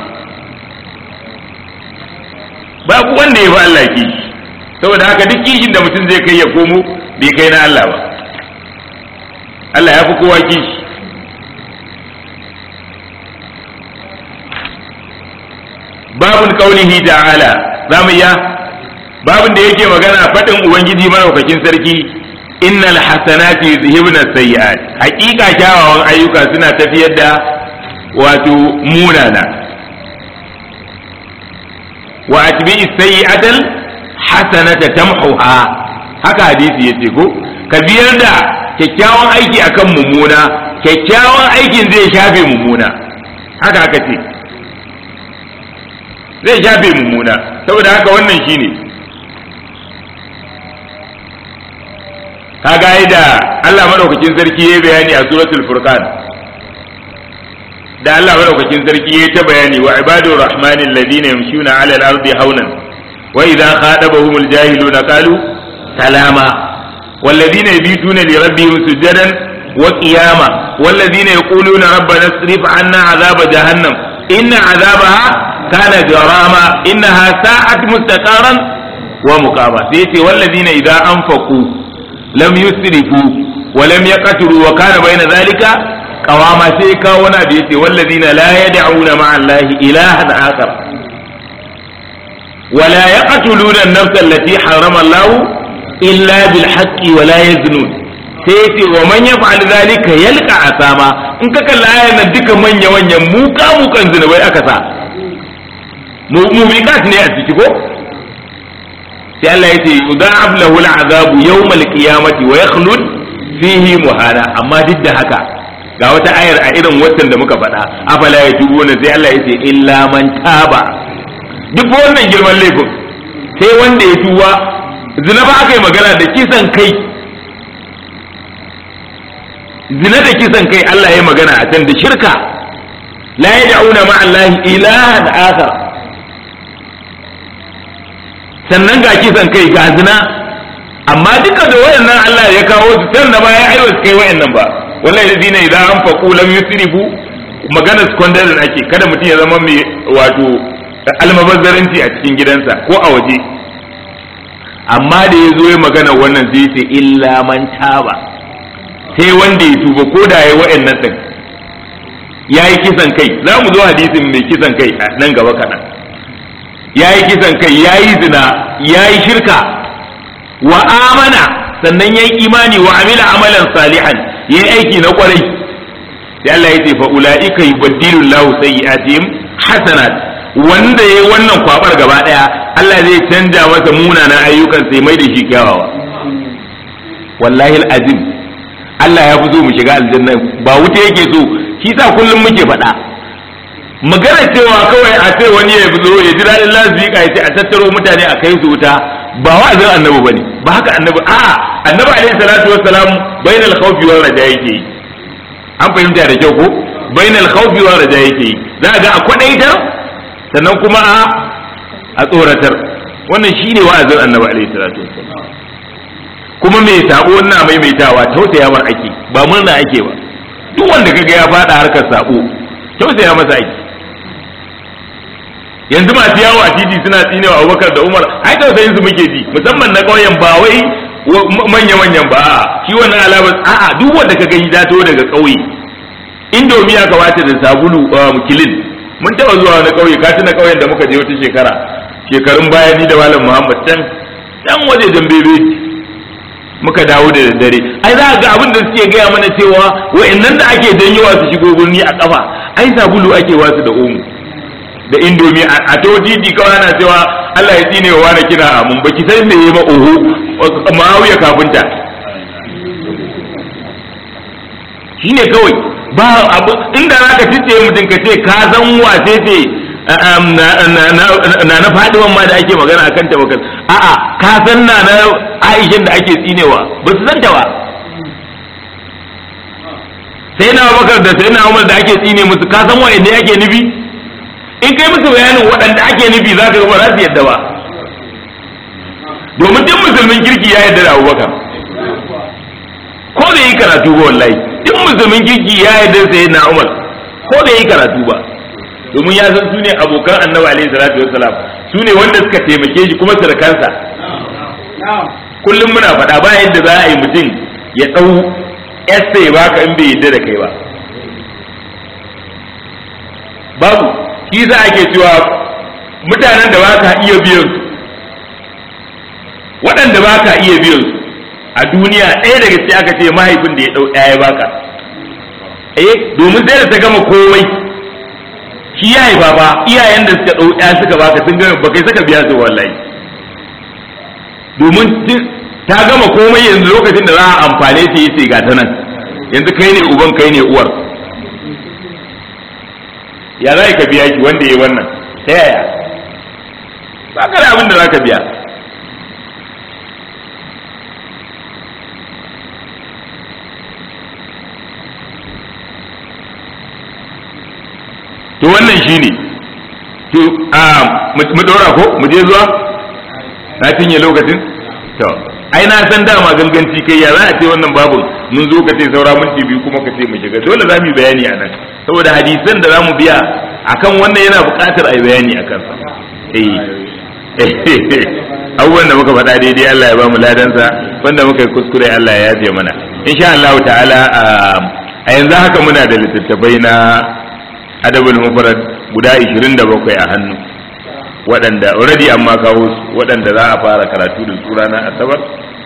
babu wanda yafi Allah kishi saboda haka duk kishin da mutum zai kai ya komo bai kai na Allah ba Allah ya fi kowa kishi babun kaulihi ta'ala zamu iya babun da yake magana fadin ubangiji madaukakin sarki innal hasanati yuzhibuna sayyi'at haqiqa kyawawan ayyuka suna tafiyar da wato munana wa atbi'i sayyi'atal hasanata tamhuha haka hadisi yace ko ka biyar da kyakkyawan aiki akan mummuna kyakkyawan aikin zai shafe mummuna haka aka ce zai shafe mummuna saboda haka wannan shine kaga da Allah madaukakin sarki yayi bayani a suratul furqan da Allah madaukakin sarki yayi ta bayani wa ibadur rahmanil ladina yamshuna 'ala al-ardi hawnan wa idha khadabahumul jahiluna qalu salama والذين يبيتون لربهم سجدا وقياما والذين يقولون ربنا اصرف عنا عذاب جهنم إن عذابها كان جراما إنها ساءت مستقرا ومقاما سيتي والذين إذا أنفقوا لم يسرفوا ولم يقتروا وكان بين ذلك قواما سيكا ونبيتي والذين لا يدعون مع الله إلها آخر ولا يقتلون النفس التي حرم الله إلا بالحق ولا يزنون سيتي ومن يفعل ذلك يلقى عثاما إن كان لا يندك من يوان يموكا موكا زنوي أكسا mubiqat ne a ciki ko sai Allah yace yudha'ab lahu al'azabu yawm al-qiyamati wa yakhlud fihi muhana amma duk da haka ga wata ayar a irin watan da muka faɗa afala yatubuna sai Allah yace illa man taba duk wannan girman laifin sai wanda ya tuba zina ba aka yi magana da kisan kai zina da kisan kai Allah ya magana a can da shirka la yad'una ma'allahi ilahan akhar sannan ga kisan kai ga zina amma duka da wayannan Allah ya kawo su can da baya aiwa su kai wayannan ba wallahi ladina idan an faqu lam yusrifu magana secondary ake kada mutum ya zama mai wato almabazzaranci a cikin gidansa ko a waje amma da ya zo ya magana wannan zai ce illa man taba, sai wanda ya tuba ko da ya wa'annan din ya yi kisan kai. Za mu zo hadisin mai kisan kai nan gaba kaɗan. Ya yi kisan kai, ya yi zina, ya yi shirka, wa amana sannan ya yi imani, wa amila amalan salihan ya yi aiki na kwarai. Sai Allah ya ce fa ula'ika yubaddilu Allahu sayyi'atihim hasanat, wanda ya yi wannan kwabar gaba ɗaya Allah zai canja masa munanan ayyukan sai mai da shi kyawawa. Wallahi al'azim Allah ya fi so mu shiga aljanna, ba wuta yake so. Shi sa kullum muke faɗa magana cewa kawai a ce wani ya zo ya ji daɗin lazika ya ce a tattaro mutane a kai su wuta, ba wa'azin annabi bane, ba haka annabi a'a annabi alaihi salatu wassalam bainal khawfi wal raja yake yi. An fahimta da kyau ko bainal khawfi wal raja yake yi. Za ga a kwadaitar sannan kuma a a tsoratar. Wannan shine wa'azin annabi alaihi salatu wassalam. Kuma mai sabo na maimaitawa tausayawar ake, ba murna ake ba. Duk wanda kaga ya fada harkar sabo tausaya masa ake. Yanzu masu yawo a titi suna tsinewa Abubakar da Umar, ai tausayin su muke ji, musamman na ƙauyen, ba wai manya manyan ba. Shi wannan alamar a'a duk wanda kaga yi dato daga ƙauye, indomi aka wace da sabulu kilin. Mun taba zuwa wani ƙauye, ka tuna ƙauyen da muka je wata shekara shekarun baya ni da Malam Muhammad can dan waje Dambebe muka dawo da daddare. Ai za ga abin da suke gaya mana cewa wa'annan da ake janyowa su shigo birni a kafa, ai sabulu ake wasu da omo da indomi a to titi kawai ana cewa Allah ya tsine wa wani kira a mun baki sai me yi ma oho Muawiya kafinta shine kawai ba abu. Inda zaka tice mutum ka ce ka san wace ce na na Fadiman ma da ake magana akan ta bakar, a'a ka san na na Aisha da ake tsinewa ba su san ta ba. Sai na Abubakar da sai na Umar da ake tsine musu, ka san wa ne ake nufi? In kai musu bayanin waɗanda ake nufi za ka ga ba za su yadda ba, domin duk musulmin kirki ya yadda da Abubakar ko da yi karatu ba. Wallahi duk musulmin kirki ya yadda sai na Umar ko da yi karatu ba, domin ya san su ne abokan annabi alaihi salatu wassalam, su ne wanda suka taimake shi kuma surukansa. Kullum muna faɗa ba yadda za a yi mutum ya ɗau yasta ya baka in bai yadda da kai ba, babu. Shi za ake cewa mutanen da ba ka iya biyan su, waɗanda ba ka iya biyan su a duniya, ɗaya daga cikin aka ce mahaifin da ya ɗau ɗaya baka, eh domin sai da ta gama komai shi ya haifa ba, iyayen da suka ɗau ɗaya suka baka sun gama ba kai suka biya su wallahi, domin ta gama komai. Yanzu lokacin da za a amfane ta yi sai ga ta nan, yanzu kai ne uban kai ne uwar, ya za ka biya ki wanda ya yi wannan ta yaya? Ba ka da abin da za ka biya. To wannan shi ne, to mu ɗora ko mu je zuwa na cinye lokacin? To ai na san dama ganganci kai, ya za a ce wannan babu mun zo ka ce saura minti biyu kuma ka ce mu shiga. Dole za mu yi bayani a nan, saboda hadisan da za mu biya akan wannan yana buƙatar a yi bayani a kansa. Eh abubuwan da muka faɗa daidai Allah ya ba mu ladansa, wanda muka yi kuskure Allah ya yafe mana. Insha Allah ta'ala a yanzu haka muna da littattafai na adabul mufrad guda ishirin da bakwai a hannu, waɗanda already amma kawo su, waɗanda za a fara karatu da su ranar asabar.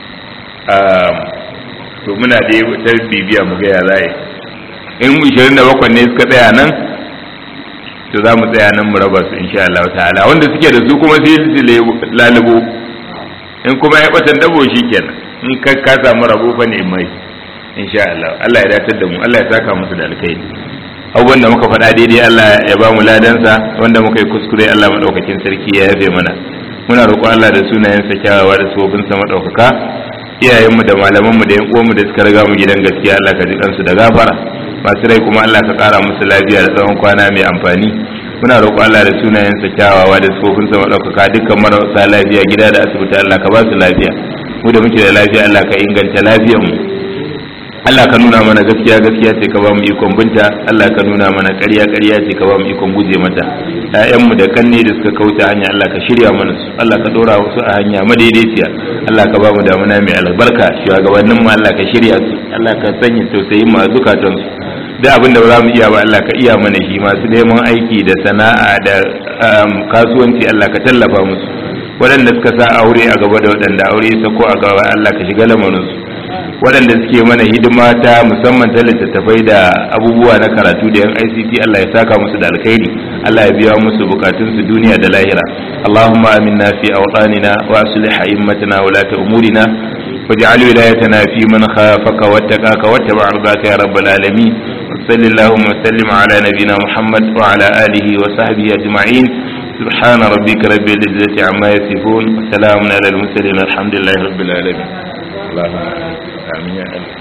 To muna da ta bibiya mu ga ya za in ishirin da bakwai ne suka tsaya nan, to za mu tsaya nan mu raba su insha Allah ta'ala. Wanda suke da su kuma sai su lalubo, in kuma ya batan dabo shi kenan, in ka ka samu rabo fa ne mai insha Allah. Allah ya datar da mu, Allah ya saka musu da alkhairi. Abubuwan da muka faɗa daidai Allah ya ba mu ladansa, wanda muka yi kuskure Allah madaukakin sarki ya yafe mana. Muna roƙon Allah da sunayensa kyawawa da sabobinsa madaukaka, iyayenmu da malamanmu da yan uwanmu da suka riga mu gidan gaskiya Allah ka ji kansu da gafara, masu rai kuma Allah ka kara musu lafiya da tsawon kwana mai amfani. Muna roƙo Allah da sunayensa kyawawa da sifofinsa madaukaka, dukkan marasa lafiya gida da asibiti Allah ka ba su lafiya, mu da muke da lafiya Allah ka inganta lafiyar mu. Allah ka nuna mana gaskiya gaskiya ce ka ba mu ikon binta, Allah ka nuna mana ƙarya ƙarya ce ka ba mu ikon guje mata. ƴaƴanmu da kanne da suka kauta hanya Allah ka shirya mana su Allah ka dora su a hanya madaidaiciya Allah ka ba mu damuna mai albarka shugabannin mu Allah ka shirya su Allah ka sanya tausayin mu a zukatan su da abin da ba za mu iya ba Allah ka iya mana shi masu neman aiki da sana'a da kasuwanci Allah ka tallafa musu waɗanda suka sa aure a gaba da waɗanda aure ya sako a gaba Allah ka shiga lamarin su waɗanda suke mana hidima ta musamman ta littattafai da abubuwa na karatu da yan I C T Allah ya saka musu da alkhairi Allah ya biya musu bukatun su duniya da lahira Allahumma aminna fi awtanina wa aslih a'immatana wa la umurina waj'al wilayatana fi man khafaka wattaqaka wattaba' ridaka ya rabbal alamin sallallahu wa sallim ala nabiyyina Muhammad wa ala alihi wa sahbihi ajma'in سبحان ربك رب العزة عما يصفون وسلام على المرسلين الحمد لله رب العالمين اللهم آمين.